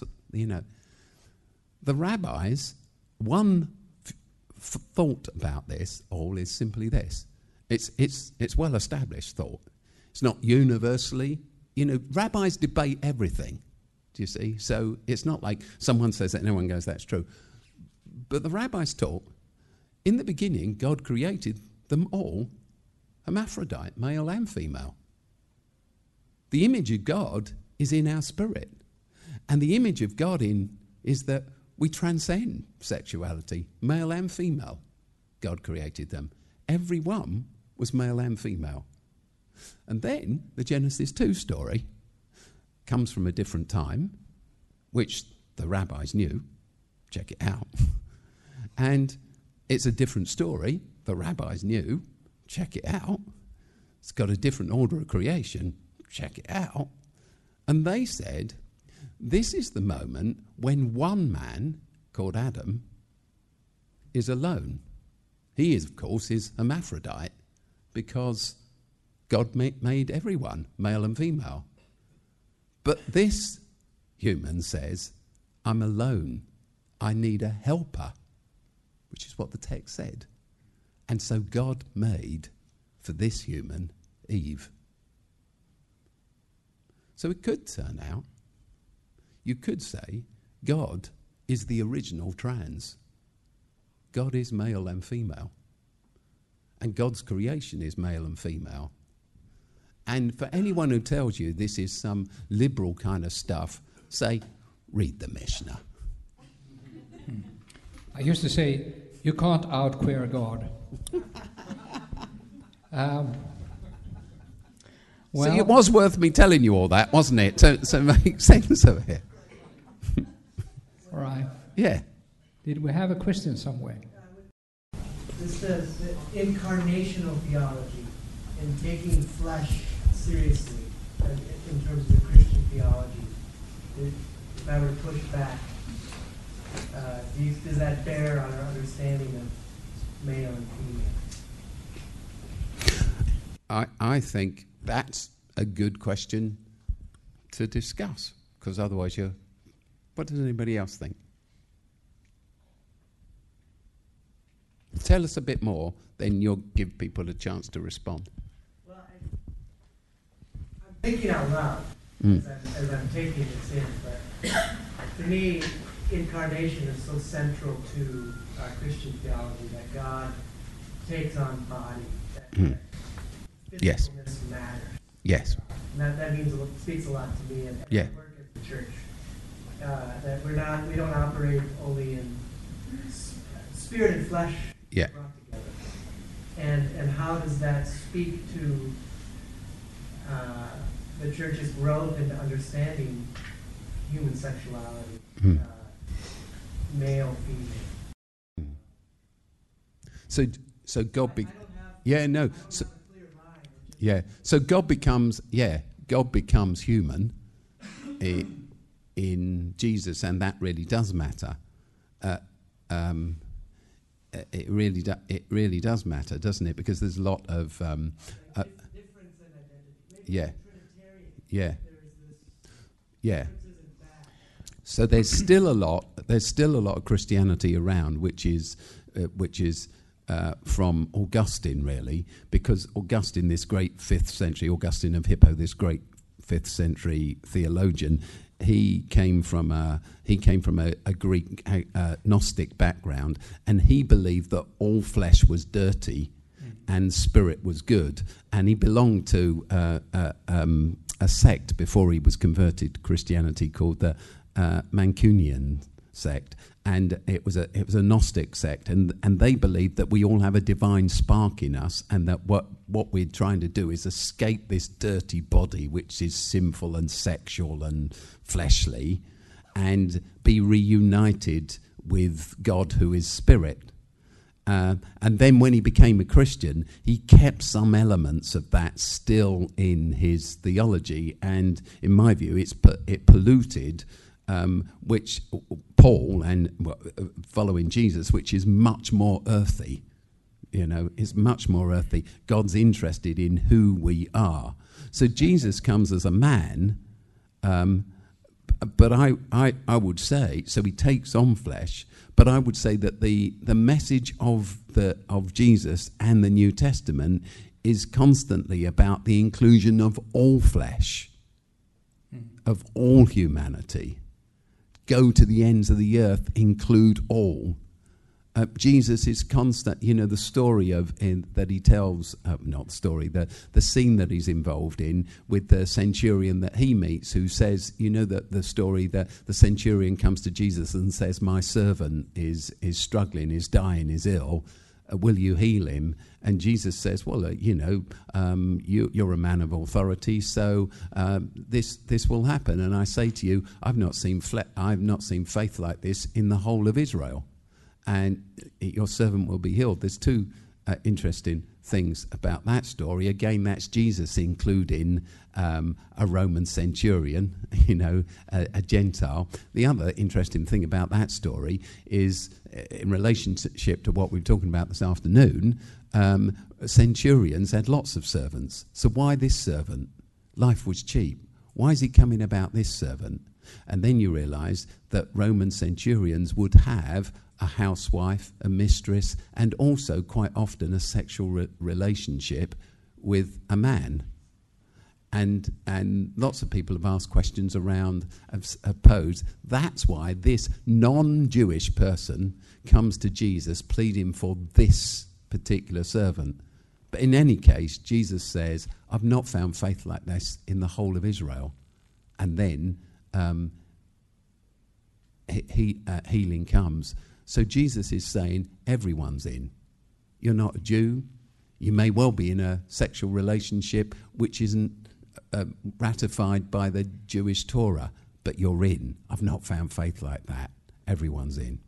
the rabbis, one thought about this all is simply this. It's well-established thought. It's not universally, rabbis debate everything, do you see? So it's not like someone says that and everyone goes, that's true. But the rabbis taught, in the beginning, God created them all hermaphrodite, male and female. The image of God is in our spirit. And the image of God is that we transcend sexuality, male and female. God created them. Every one was male and female. And then the Genesis 2 story comes from a different time, which the rabbis knew. Check it out. And it's a different story. The rabbis knew. Check it out. It's got a different order of creation. Check it out. And they said, this is the moment when one man, called Adam, is alone. He is, of course, is hermaphrodite because God made everyone, male and female. But this human says, I'm alone. I need a helper, which is what the text said. And so God made for this human Eve. So it could turn out, you could say, God is the original trans. God is male and female. And God's creation is male and female. And for anyone who tells you this is some liberal kind of stuff, say, read the Mishnah. I used to say, you can't out-queer God. Well, see, it was worth me telling you all that, wasn't it? So make sense of it. All right. Yeah. Did we have a question somewhere? This says that incarnational theology and taking flesh seriously in terms of the Christian theology. If I were to push back, does that bear on our understanding of male and female? I think that's a good question to discuss, because otherwise what does anybody else think? Tell us a bit more, then you'll give people a chance to respond. Well, I'm thinking out loud as I'm taking this in, but for me, incarnation is so central to our Christian theology that God takes on body, that physicalness Yes. matters. Yes. And that means speaks a lot to me and Yeah. work at the church. That we don't operate only in spirit and flesh Yeah. brought together. And how does that speak to the church's growth into understanding human sexuality, male, female? So God I don't have, yeah, no. I don't So, have a clear mind. yeah. So God becomes human in Jesus, and that really does matter. It really does matter, doesn't it? Because there's a lot of It's difference in identity. Maybe yeah. Trinitarian. Yeah. There's this Yeah. differences in fact. So there's still a lot of Christianity around, which is from Augustine, really, because Augustine, this great 5th century, Augustine of Hippo, this great 5th century theologian, he came from a Greek Gnostic background, and he believed that all flesh was dirty and spirit was good, and he belonged to a sect before he was converted to Christianity called the Mancunian sect, and it was a Gnostic sect, and they believed that we all have a divine spark in us, and that what we're trying to do is escape this dirty body which is sinful and sexual and fleshly, and be reunited with God, who is spirit. And then when he became a Christian, he kept some elements of that still in his theology, and in my view it polluted which Paul, and following Jesus, which is much more earthy, is much more earthy. God's interested in who we are. So Jesus comes as a man, but I would say, so he takes on flesh, but I would say that the message of Jesus and the New Testament is constantly about the inclusion of all flesh, of all humanity. Go to the ends of the earth, include all. Jesus is constant. The story that he tells, not story, the scene that he's involved in with the centurion that he meets, who says, that the story that the centurion comes to Jesus and says, my servant is struggling, is dying, is ill. Will you heal him? And Jesus says, well, you're a man of authority, so this will happen. And I say to you, I've not seen faith like this in the whole of Israel. And your servant will be healed. There's two interesting things about that story. Again, that's Jesus including a Roman centurion, a Gentile. The other interesting thing about that story is, in relationship to what we're talking about this afternoon, centurions had lots of servants. So why this servant? Life was cheap. Why is he coming about this servant? And then you realise that Roman centurions would have a housewife, a mistress, and also quite often a sexual relationship with a man. And lots of people have asked questions around, have posed. That's why this non-Jewish person comes to Jesus pleading for this particular servant. But in any case, Jesus says, I've not found faith like this in the whole of Israel. And then healing comes. So Jesus is saying, everyone's in. You're not a Jew. You may well be in a sexual relationship which isn't ratified by the Jewish Torah, but you're in. I've not found faith like that. Everyone's in.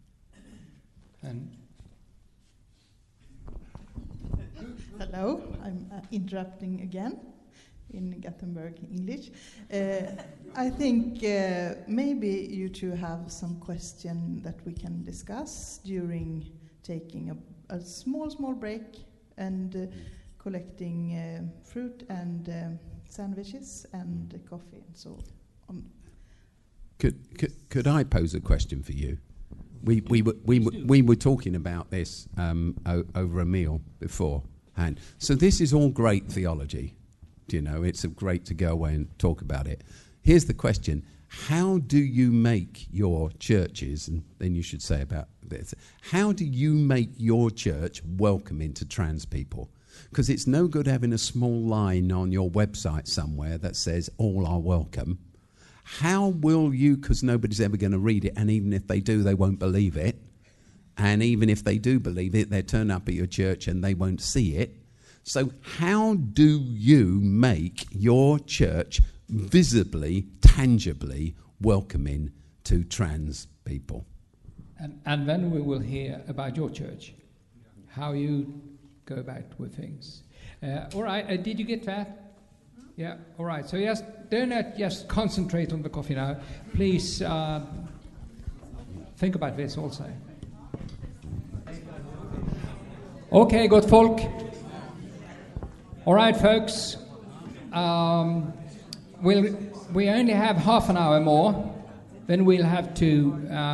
Hello, I'm interrupting again in Gothenburg English. I think maybe you two have some question that we can discuss during taking a small break and collecting fruit and sandwiches and coffee and so on. Could I pose a question for you? We were talking about this over a meal beforehand. So this is all great theology. It's great to go away and talk about it. Here's the question. How do you make your churches, and then you should say about this, how do you make your church welcoming to trans people? Because it's no good having a small line on your website somewhere that says all are welcome. How will you, because nobody's ever going to read it, and even if they do, they won't believe it. And even if they do believe it, they'll turn up at your church and they won't see it. So how do you make your church visibly, tangibly welcoming to trans people? And then we will hear about your church, how you go about with things. All right, did you get that? Yeah, all right. So don't just concentrate on the coffee now. Please think about this also. Okay, gott folk. All right, folks. We only have half an hour more. Then we'll have to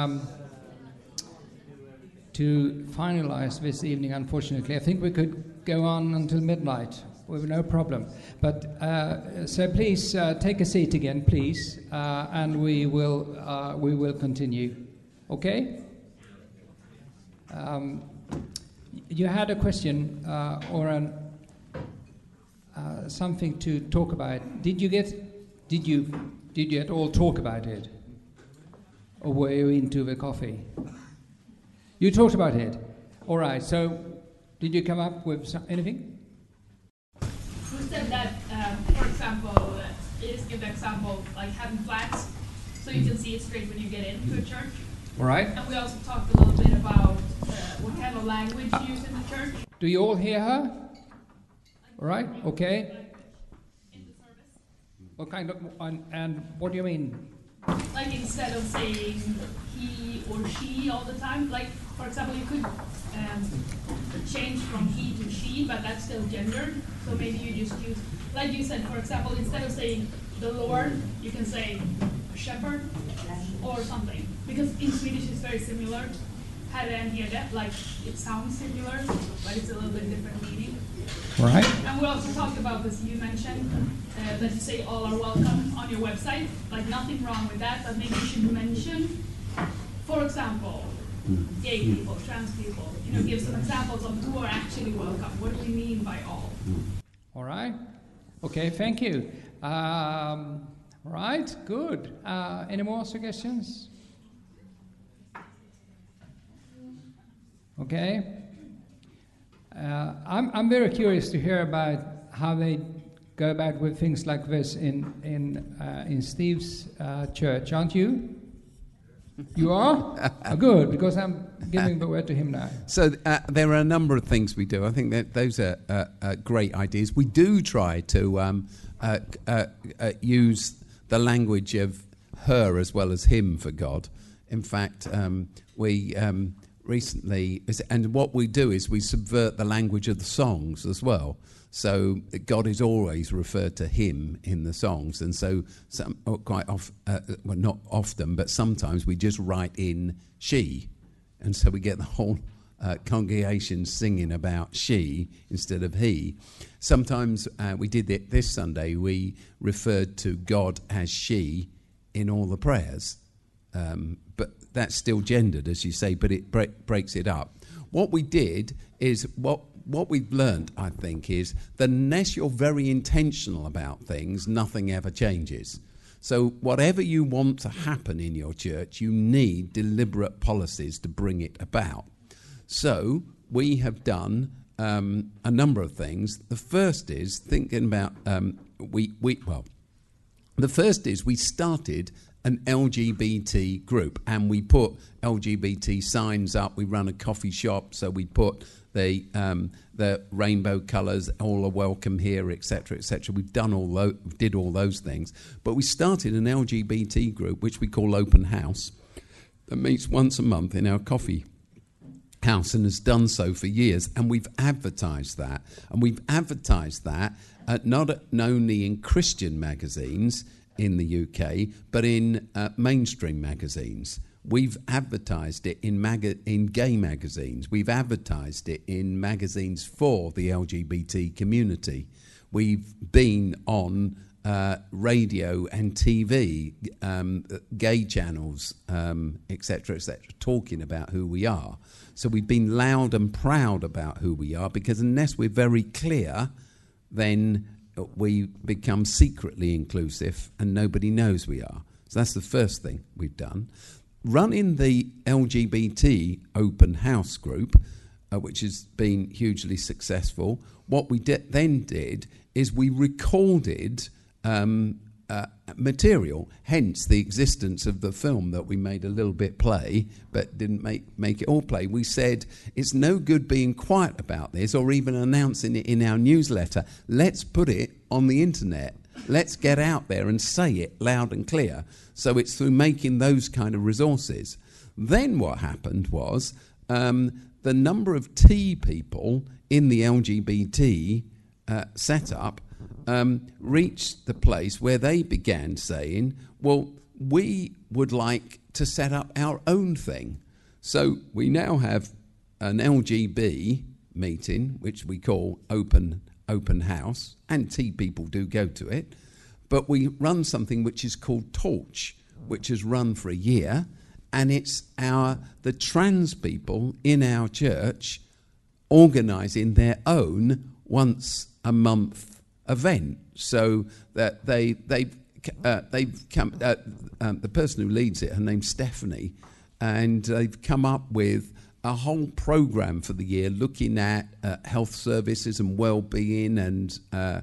finalize this evening, unfortunately. I think we could go on until midnight with no problem. But so please take a seat again, please, and we will continue. Okay? You had a question or something to talk about. Did you at all talk about it? or were you into the coffee? You talked about it. All right, so did you come up with anything? We said that, for example, just give the example like having flags, so you can see it straight when you get into a church. All right. And we also talked a little bit about what kind of language you use in the church. Do you all hear her? All right, okay. In the service. What kind of, and what do you mean? Like instead of saying he or she all the time, like for example, you could change from he to she, but that's still gendered. So maybe you just use, like you said, for example, instead of saying the Lord, you can say shepherd or something. Because in Swedish it's very similar. Herre and herde, like it sounds similar, but it's a little bit different meaning. All right. And we also talked about this, you mentioned that you say all are welcome on your website. Like nothing wrong with that, but maybe you should mention, for example, gay people, trans people. You know, give some examples of who are actually welcome. What do we mean by all? All right. Okay, thank you. Right, good. Any more suggestions? Okay. I'm very curious to hear about how they go about with things like this in Steve's church, aren't you? You are? Oh, good, because I'm giving the word to him now. So there are a number of things we do. I think that those are great ideas. We do try to use the language of her as well as him for God. In fact, we recently, and what we do is we subvert the language of the songs as well. So God is always referred to him in the songs, and so quite often, well, not often, but sometimes we just write in she, and so we get the whole congregation singing about she instead of he. Sometimes we did it this Sunday. We referred to God as she in all the prayers, but that's still gendered, as you say, but it breaks it up. What we did is what we've learned, I think, is that unless you're very intentional about things, nothing ever changes. So whatever you want to happen in your church, you need deliberate policies to bring it about. So we have done a number of things. The first is thinking about the first is we started an LGBT group, and we put LGBT signs up. We run a coffee shop, so we put the rainbow colours, all are welcome here, etc., etc. We've done did all those things, but we started an LGBT group which we call Open House, that meets once a month in our coffee house and has done so for years. And we've advertised that, not only in Christian magazines in the UK, but in mainstream magazines. We've advertised it in gay magazines. We've advertised it in magazines for the LGBT community. We've been on radio and TV, gay channels, etc., talking about who we are. So we've been loud and proud about who we are, because unless we're very clear, then we become secretly inclusive and nobody knows we are. So that's the first thing we've done. Running the LGBT Open House group, which has been hugely successful, what we then did is we recorded material, hence the existence of the film that we made a little bit play, but didn't make it all play. We said, it's no good being quiet about this or even announcing it in our newsletter. Let's put it on the internet. Let's get out there and say it loud and clear. So it's through making those kind of resources. Then what happened was the number of T people in the LGBT setup reached the place where they began saying, well, we would like to set up our own thing. So we now have an LGB meeting, which we call Open House, and T people do go to it, but we run something which is called Torch, which has run for a year, and it's the trans people in our church organising their own once a month event, so that they they've come. The person who leads it, her name's Stephanie, and they've come up with a whole program for the year looking at health services and well-being, and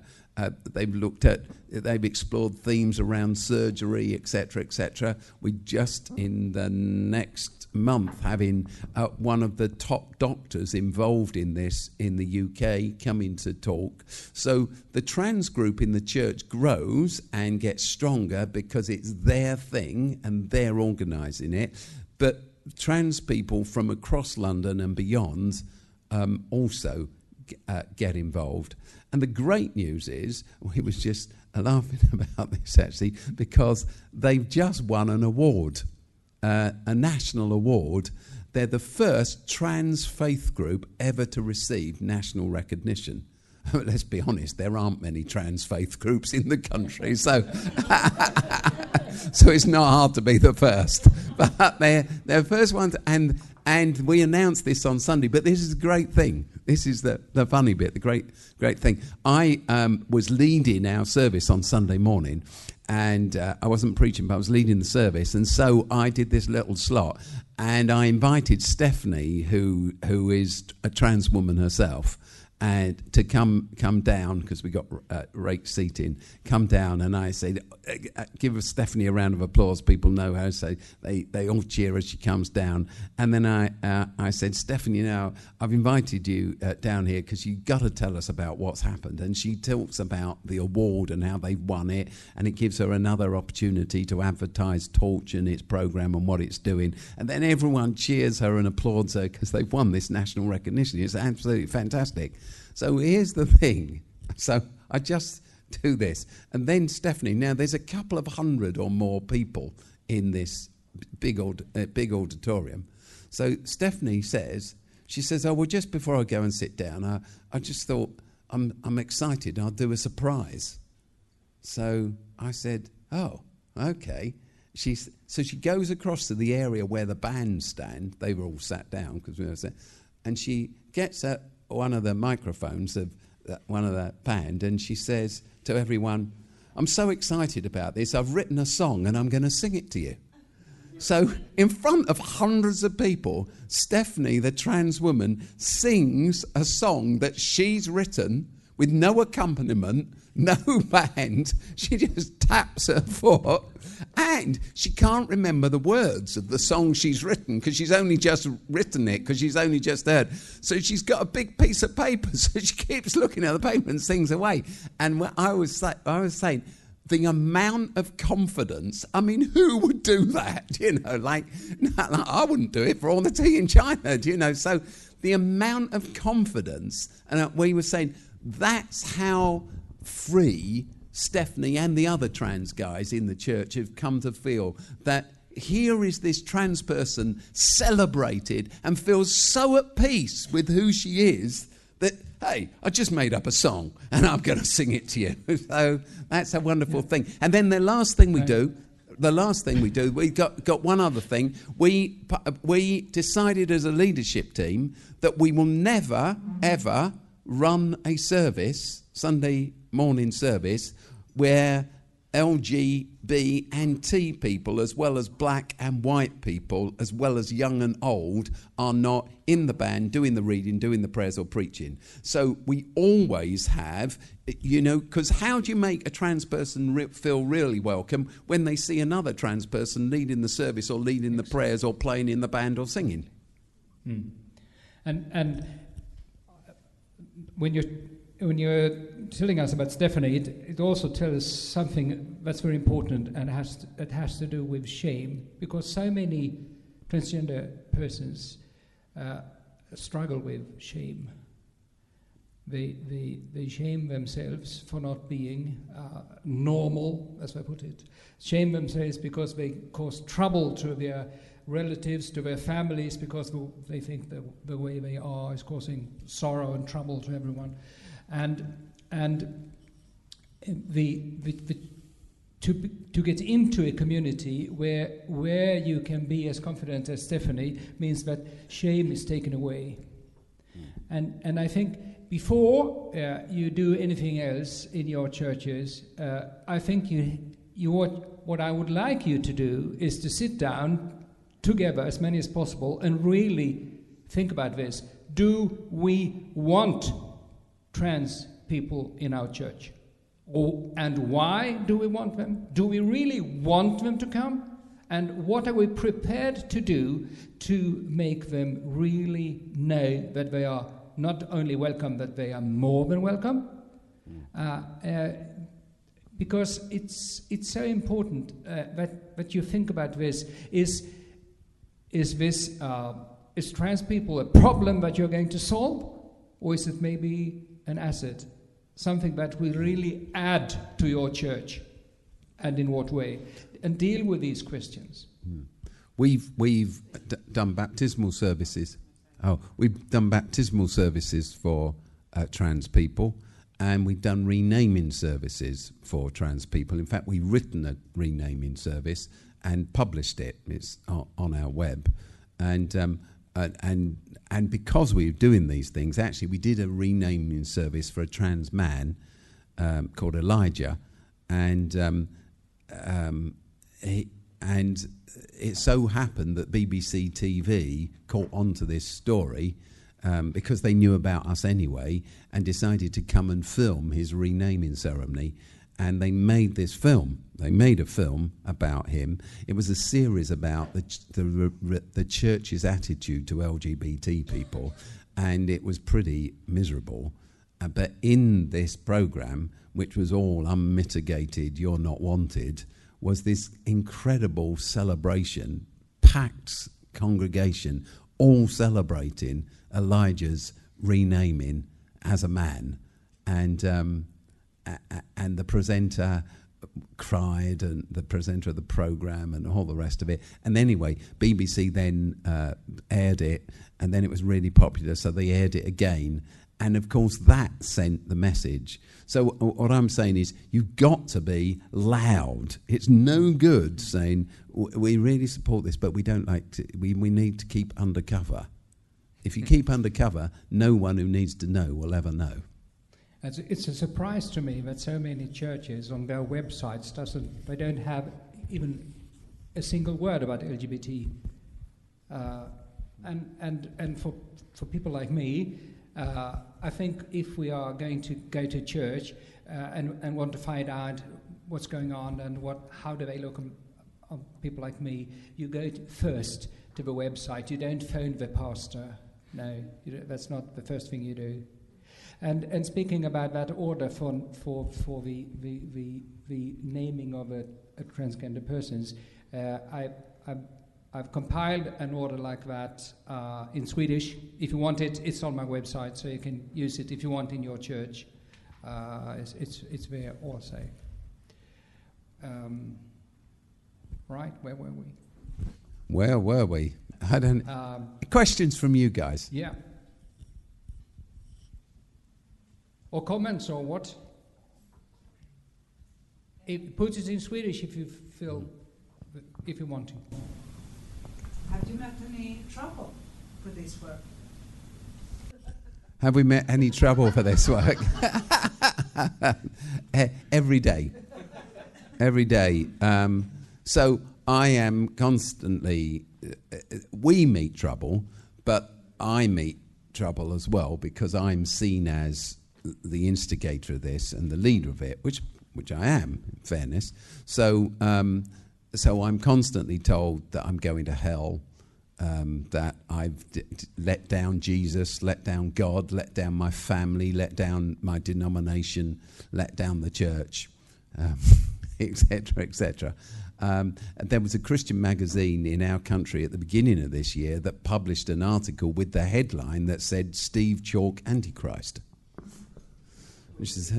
they've explored themes around surgery, etc., etc. We just in the next month having one of the top doctors involved in this in the UK coming to talk. So the trans group in the church grows and gets stronger because it's their thing and they're organising it. But trans people from across London and beyond also get involved. And the great news is, we was just laughing about this actually, because they've just won an award, a national award. They're the first trans faith group ever to receive national recognition. Let's be honest, there aren't many trans faith groups in the country, so so it's not hard to be the first. But they're the first ones, and we announced this on Sunday. But this is a great thing. This is the funny bit, the great thing. I was leading our service on Sunday morning, and I wasn't preaching, but I was leading the service, and so I did this little slot, and I invited Stephanie, who is a trans woman herself, and to come down, because we got rake seating, come down, and I said, give Stephanie a round of applause. People know her, so they all cheer as she comes down. And then I said, Stephanie, now I've invited you down here because you've got to tell us about what's happened. And she talks about the award and how they've won it, and it gives her another opportunity to advertise Torch and its programme and what it's doing. And then everyone cheers her and applauds her because they've won this national recognition. It's absolutely fantastic. So here's the thing. So I just do this. And then Stephanie, now there's a couple of hundred or more people in this big auditorium. So Stephanie says, oh, well, just before I go and sit down, I just thought, I'm excited, I'll do a surprise. So I said, oh, okay. So she goes across to the area where the band stand. They were all sat down, because we were sat, and she gets one of the microphones of one of the band, and she says to everyone, I'm so excited about this, I've written a song and I'm going to sing it to you. So in front of hundreds of people, Stephanie, the trans woman, sings a song that she's written with no accompaniment, no band. She just taps her foot, and she can't remember the words of the song she's written because she's only just written it, because she's only just heard. So she's got a big piece of paper, so she keeps looking at the paper and sings away. And I was saying, the amount of confidence, I mean, who would do that? Like I wouldn't do it for all the tea in China, So the amount of confidence, and we were saying, that's how free Stephanie and the other trans guys in the church have come to feel, that here is this trans person celebrated and feels so at peace with who she is that, hey, I just made up a song and I'm going to sing it to you. So that's a wonderful thing. And then the last thing we do, we got one other thing. We decided as a leadership team that we will never, ever run a service, Sunday morning service, where LGB and T people, as well as black and white people, as well as young and old, are not in the band, doing the reading, doing the prayers or preaching. So we always have, because how do you make a trans person feel really welcome when they see another trans person leading the service or leading the prayers or playing in the band or singing? And when you're telling us about Stephanie, it also tells us something that's very important, and it has to do with shame, because so many transgender persons struggle with shame. They shame themselves for not being normal, as I put it. Shame themselves because they cause trouble to their relatives, to their families, because they think the way they are is causing sorrow and trouble to everyone. And to get into a community where you can be as confident as Stephanie means that shame is taken away. And I think before you do anything else in your churches, I think what I would like you to do is to sit down together, as many as possible, and really think about this. Do we want trans people in our church? And why do we want them? Do we really want them to come? And what are we prepared to do to make them really know that they are not only welcome, that they are more than welcome? Because it's so important that you think about this. Is trans people a problem that you're going to solve, or is it maybe an asset, something that will really add to your church, and in what way, and deal with these questions? We've done baptismal services. We've done baptismal services for trans people, and we've done renaming services for trans people. In fact, we've written a renaming service and published it. It's on our web, and because we were doing these things, actually, we did a renaming service for a trans man called Elijah, and it so happened that BBC TV caught onto this story because they knew about us anyway, and decided to come and film his renaming ceremony. And they made this film. They made a film about him. It was a series about the church's attitude to LGBT people, and it was pretty miserable. But in this program, which was all unmitigated, you're not wanted, was this incredible celebration, packed congregation, all celebrating Elijah's renaming as a man. And the presenter cried, and the presenter of the programme, and all the rest of it. And anyway, BBC then aired it, and then it was really popular, so they aired it again. And of course, that sent the message. So what I'm saying is, you've got to be loud. It's no good saying, we really support this, but we don't like to, we need to keep undercover. If you keep undercover, no one who needs to know will ever know. It's a surprise to me that so many churches on their websites they don't have even a single word about LGBT. And for people like me, I think if we are going to go to church and want to find out what's going on and how do they look on people like me, you go first to the website. You don't phone the pastor. No, that's not the first thing you do. And speaking about that order for the naming of a transgender persons, I've compiled an order like that in Swedish. If you want it, it's on my website, so you can use it if you want in your church. It's there also. Right, where were we? Where were we? I don't. Questions from you guys? Yeah. Or comments, or what? Put it in Swedish if you feel, if you want to. Have you met any trouble for this work? Have we met any trouble for this work? Every day. Every day. So I am constantly... we meet trouble, but I meet trouble as well, because I'm seen as the instigator of this and the leader of it, which I am, in fairness. So I'm constantly told that I'm going to hell, that I've let down Jesus, let down God, let down my family, let down my denomination, let down the church, etc., etc. There was a Christian magazine in our country at the beginning of this year that published an article with the headline that said Steve Chalk Antichrist. Which is,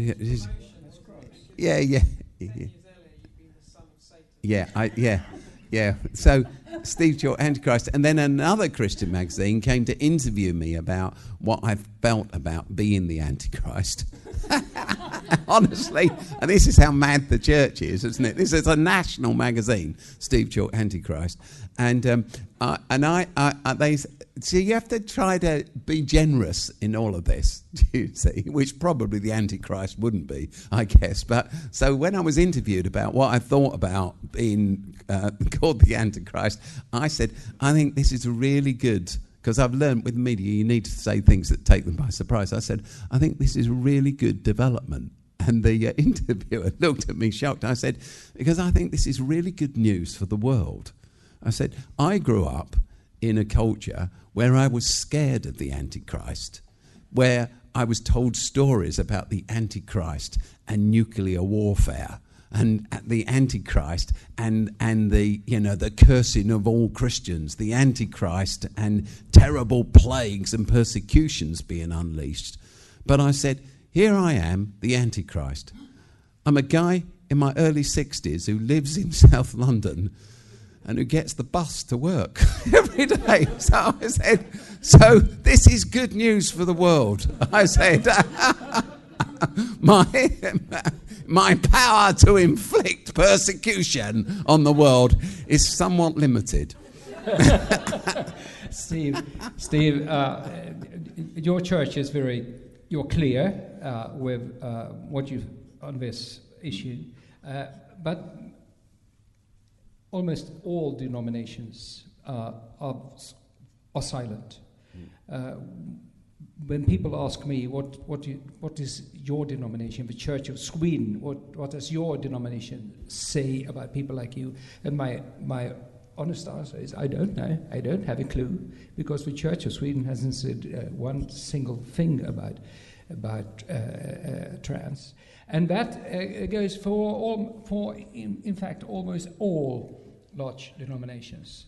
yeah. So Steve Chalk Antichrist, and then another Christian magazine came to interview me about what I felt about being the Antichrist. Honestly, and this is how mad the church is, isn't it? This is a national magazine, Steve Chalk, Antichrist, and they. So you have to try to be generous in all of this, you see, which probably the Antichrist wouldn't be, I guess. But so when I was interviewed about what I thought about being called the Antichrist, I said, I think this is really good, because I've learned with media you need to say things that take them by surprise. I said, I think this is a really good development. And the interviewer looked at me shocked. I said, because I think this is really good news for the world. I said, I grew up in a culture where I was scared of the Antichrist, where I was told stories about the Antichrist and nuclear warfare, and the Antichrist and the the cursing of all Christians, the Antichrist and terrible plagues and persecutions being unleashed. But I said, here I am, the Antichrist. I'm a guy in my early 60s who lives in South London and who gets the bus to work every day. So I said, so this is good news for the world. I said, my power to inflict persecution on the world is somewhat limited. Steve, your church is you're clear with what you on this issue, but almost all denominations are silent. When people ask me, what is your denomination, the Church of Sweden, what does your denomination say about people like you? And my honest answer is, I don't know. I don't have a clue, because the Church of Sweden hasn't said one single thing about trans. And that goes for in fact almost all large denominations.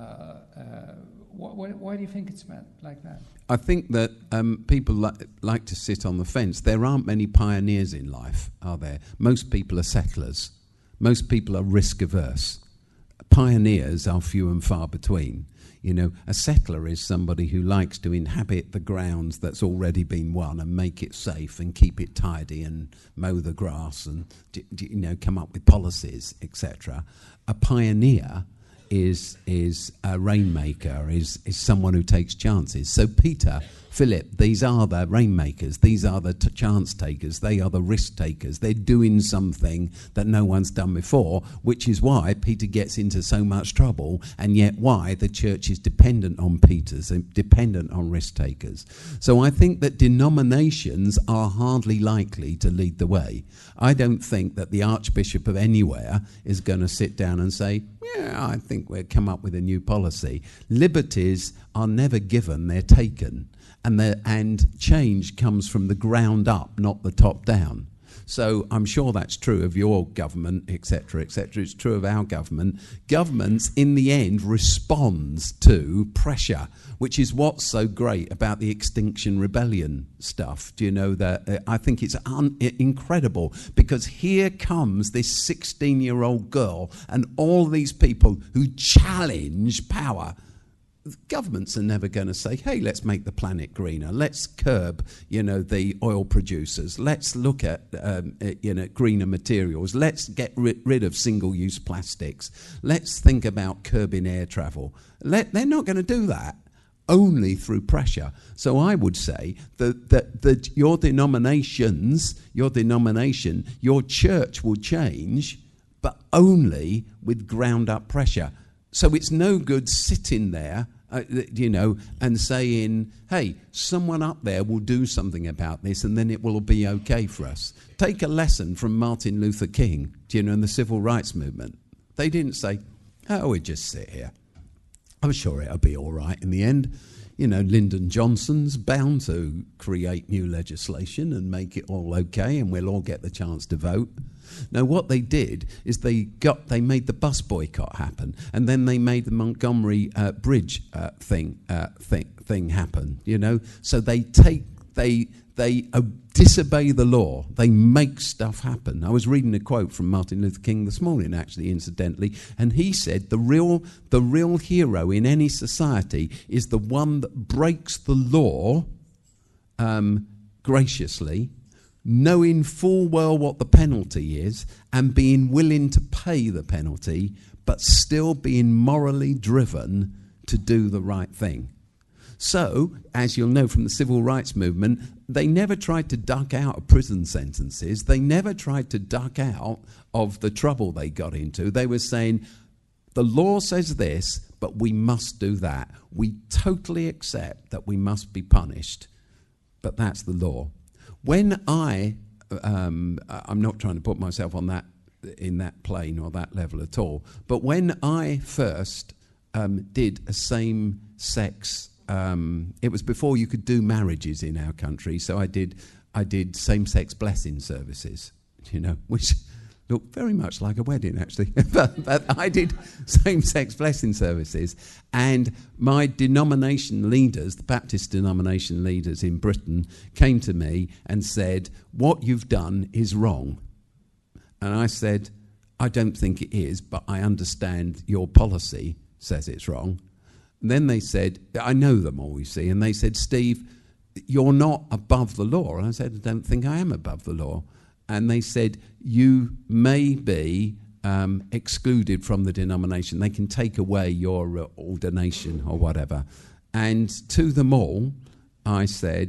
Why do you think it's like that? I think that people like to sit on the fence. There aren't many pioneers in life, are there? Most people are settlers. Most people are risk averse. Pioneers are few and far between. You know, a settler is somebody who likes to inhabit the grounds that's already been won and make it safe and keep it tidy and mow the grass and come up with policies, etc. A pioneer is a rainmaker, is someone who takes chances. So Peter, Philip, these are the rainmakers, these are the chance takers, they are the risk takers. They're doing something that no one's done before, which is why Peter gets into so much trouble, and yet why the church is dependent on Peters and dependent on risk takers. So I think that denominations are hardly likely to lead the way. I don't think that the Archbishop of anywhere is going to sit down and say, yeah, I think we'll come up with a new policy. Liberties are never given, they're taken. And change comes from the ground up, not the top down. So I'm sure that's true of your government, etc., etc. It's true of our government. Governments, in the end, responds to pressure, which is what's so great about the Extinction Rebellion stuff. Do you know that? I think it's incredible, because here comes this 16-year-old girl and all these people who challenge power. Governments are never going to say, hey, let's make the planet greener. Let's curb, the oil producers. Let's look at, greener materials. Let's get rid of single-use plastics. Let's think about curbing air travel. They're not going to do that, only through pressure. So I would say that your denomination, your church will change, but only with ground-up pressure. So it's no good sitting there, and saying, hey, someone up there will do something about this and then it will be okay for us. Take a lesson from Martin Luther King, and the civil rights movement. They didn't say, oh, we'll just sit here. I'm sure it'll be all right in the end. Lyndon Johnson's bound to create new legislation and make it all okay, and we'll all get the chance to vote. No, what they did is they made the bus boycott happen, and then they made the Montgomery Bridge thing happen. So they disobey the law. They make stuff happen. I was reading a quote from Martin Luther King this morning, actually, incidentally, and he said the real hero in any society is the one that breaks the law graciously, knowing full well what the penalty is and being willing to pay the penalty, but still being morally driven to do the right thing. So, as you'll know from the civil rights movement, they never tried to duck out of prison sentences. They never tried to duck out of the trouble they got into. They were saying, the law says this, but we must do that. We totally accept that we must be punished, but that's the law. When I'm not trying to put myself on that in that plane or that level at all, but when I first did a same-sex, it was before you could do marriages in our country, so I did same-sex blessing services, which looked very much like a wedding, actually. but I did same-sex blessing services, and my denomination leaders, the Baptist denomination leaders in Britain, came to me and said, what you've done is wrong. And I said, I don't think it is, but I understand your policy says it's wrong. And then they said, I know them all, you see, and they said, Steve, you're not above the law. And I said, I don't think I am above the law. And they said, you may be excluded from the denomination. They can take away your ordination or whatever. And to them all, I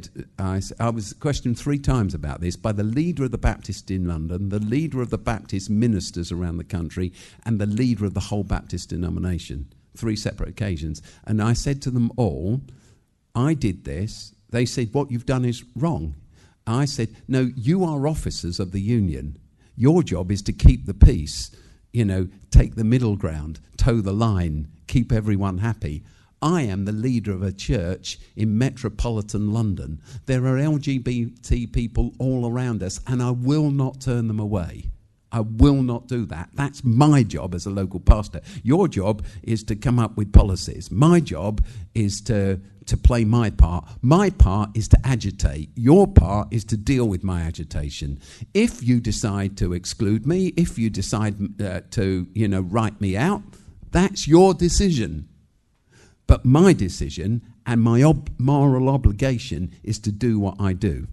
was questioned 3 times about this by the leader of the Baptist in London, the leader of the Baptist ministers around the country, and the leader of the whole Baptist denomination. 3 separate occasions. And I said to them all, I did this. They said, what you've done is wrong. I said, no, you are officers of the union. Your job is to keep the peace, take the middle ground, toe the line, keep everyone happy. I am the leader of a church in metropolitan London. There are LGBT people all around us, and I will not turn them away. I will not do that. That's my job as a local pastor. Your job is to come up with policies. My job is to play my part. My part is to agitate. Your part is to deal with my agitation. If you decide to exclude me, if you decide to write me out, that's your decision. But my decision and my moral obligation is to do what I do.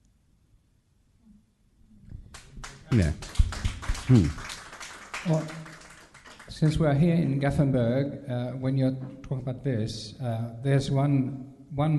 Yeah. Well, since we're here in Gothenburg, when you're talking about this, there's one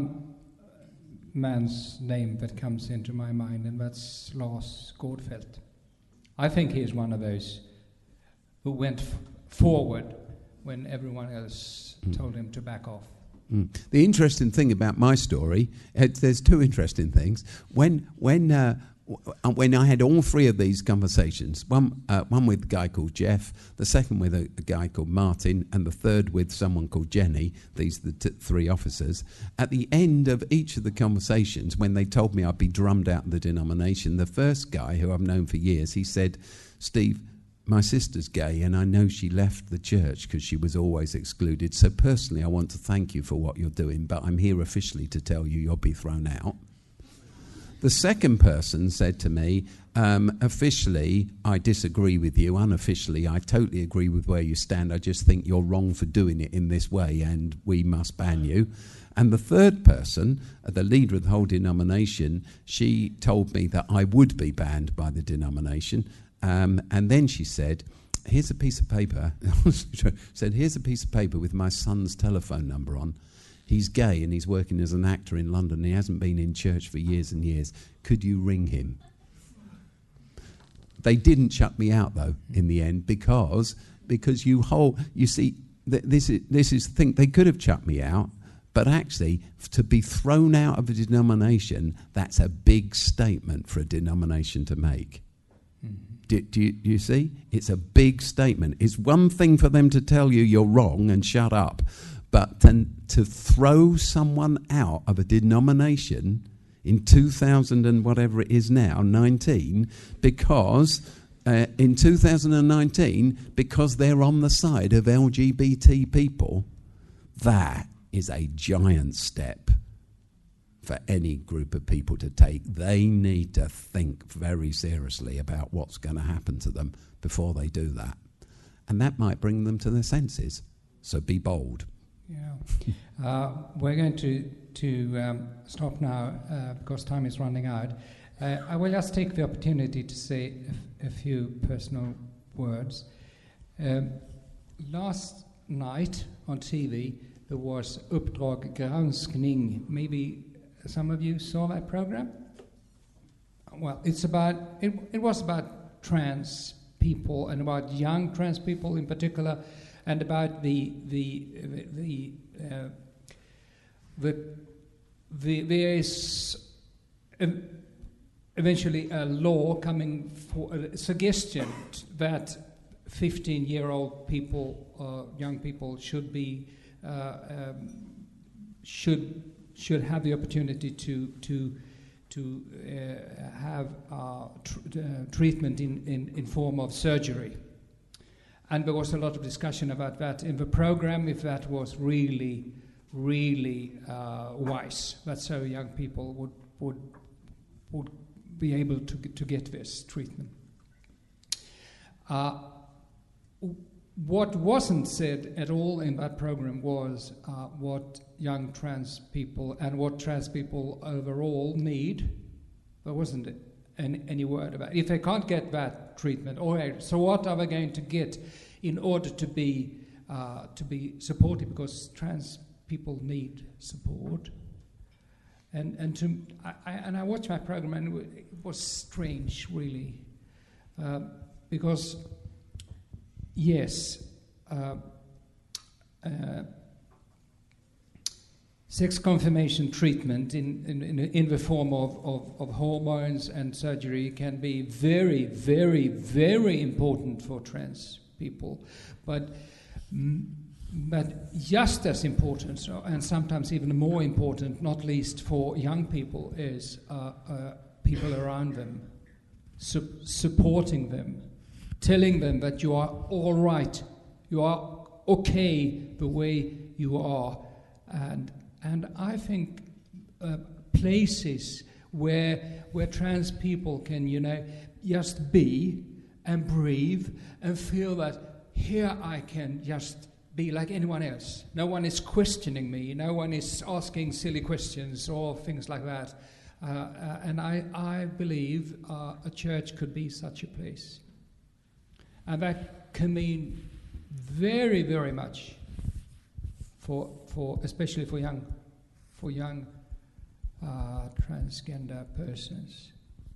man's name that comes into my mind, and that's Lars Gårdfeldt. I think he's one of those who went forward when everyone else told him to back off. The interesting thing about my story, there's 2 interesting things. When I had all 3 of these conversations, one with a guy called Jeff, the second with a guy called Martin, and the third with someone called Jenny, these are the 3 officers, at the end of each of the conversations, when they told me I'd be drummed out of the denomination, the first guy, who I've known for years, he said, Steve, my sister's gay, and I know she left the church because she was always excluded, so personally I want to thank you for what you're doing, but I'm here officially to tell you you'll be thrown out. The second person said to me, officially, I disagree with you. Unofficially, I totally agree with where you stand. I just think you're wrong for doing it in this way, and we must ban you. And the third person, the leader of the whole denomination, she told me that I would be banned by the denomination. And then she said, here's a piece of paper. said, here's a piece of paper with my son's telephone number on. He's gay and he's working as an actor in London. He hasn't been in church for years and years. Could you ring him? They didn't shut me out, though, in the end, because you see, this is the thing. They could have shut me out, but actually, to be thrown out of a denomination, that's a big statement for a denomination to make. Do you see? It's a big statement. It's one thing for them to tell you you're wrong and shut up, but to throw someone out of a denomination in 2000 and whatever it is now, 19, because in 2019, because they're on the side of LGBT people, that is a giant step for any group of people to take. They need to think very seriously about what's going to happen to them before they do that. And that might bring them to their senses. So be bold. Yeah. We're going to stop now because time is running out. I will just take the opportunity to say a few personal words. Last night on TV there was Uppdrag Granskning. Maybe some of you saw that program? Well, it was about trans people and about young trans people in particular, and about there is eventually a law coming for a suggestion that 15-year-old people, young people, should be should have the opportunity to have treatment in form of surgery. And there was a lot of discussion about that in the program, if that was really wise, that so young people would be able to get this treatment. What wasn't said at all in that program was what young trans people and what trans people overall need. There wasn't any word about it. If they can't get that treatment, so what are they going to get in order to be supported? Because trans people need support. And I watched my program, and it was strange, really, because yes, sex confirmation treatment in the form of hormones and surgery can be very, very, very important for trans people, but just as important, and sometimes even more important, not least for young people, is people around them, supporting them, telling them that you are all right, you are okay the way you are, and I think places where trans people can, just be and breathe and feel that here I can just be like anyone else. No one is questioning me. No one is asking silly questions or things like that. And I believe a church could be such a place. And that can mean very, very much for especially for young transgender persons.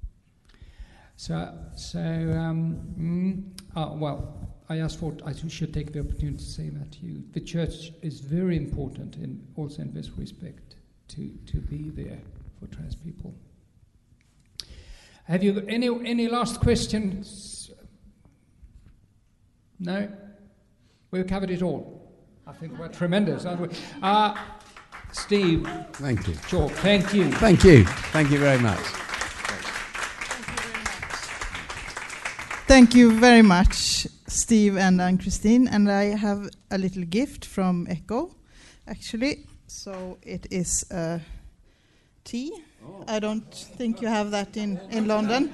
Well, I just thought I should take the opportunity to say that to you. The church is very important, also in this respect, to be there for trans people. Have you got any last questions? No? We've covered it all. I think we're tremendous, aren't we? Steve. Thank you. Sure, thank you. Thank you. Thank you very much. Thank you very much, Steve and Ann-Christine. And I have a little gift from Echo, actually. So it is a tea. Oh. I don't think you have that in London.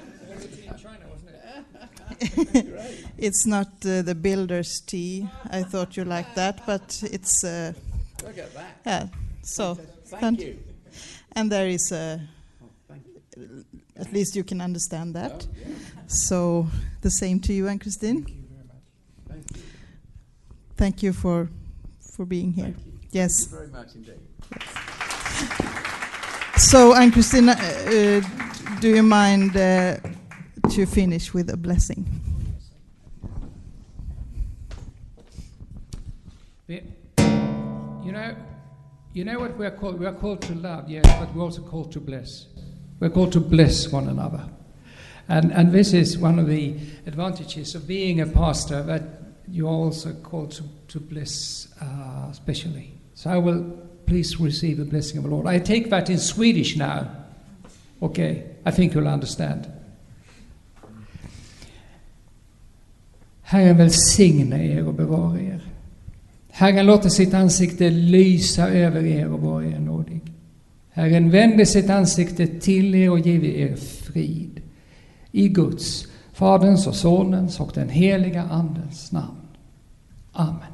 It's not the builder's tea. I thought you liked that, but it's... Look at that. Yeah, so... Thank you. And there is a... At least you can understand that. Oh, yeah. So the same to you, Ann-Christine. Thank you very much. Thank you. Thank you for being here. Yes. Thank you very much indeed. Yes. So, Ann-Christine, do you mind to finish with a blessing? You know what we are called? We are called to love, yes, but we're also called to bless. We're called to bless one another. And this is one of the advantages of being a pastor, that you're also called to bless specially. So I will please receive the blessing of the Lord. I take that in Swedish now. Okay, I think you'll understand. Herren välsigne er och bevara er. Herren låter sitt ansikte lysa över er och vara er nådig. Herren vänder sitt ansikte till er och ger er frid. I Guds, Faderns och Sonens och den heliga Andens namn. Amen.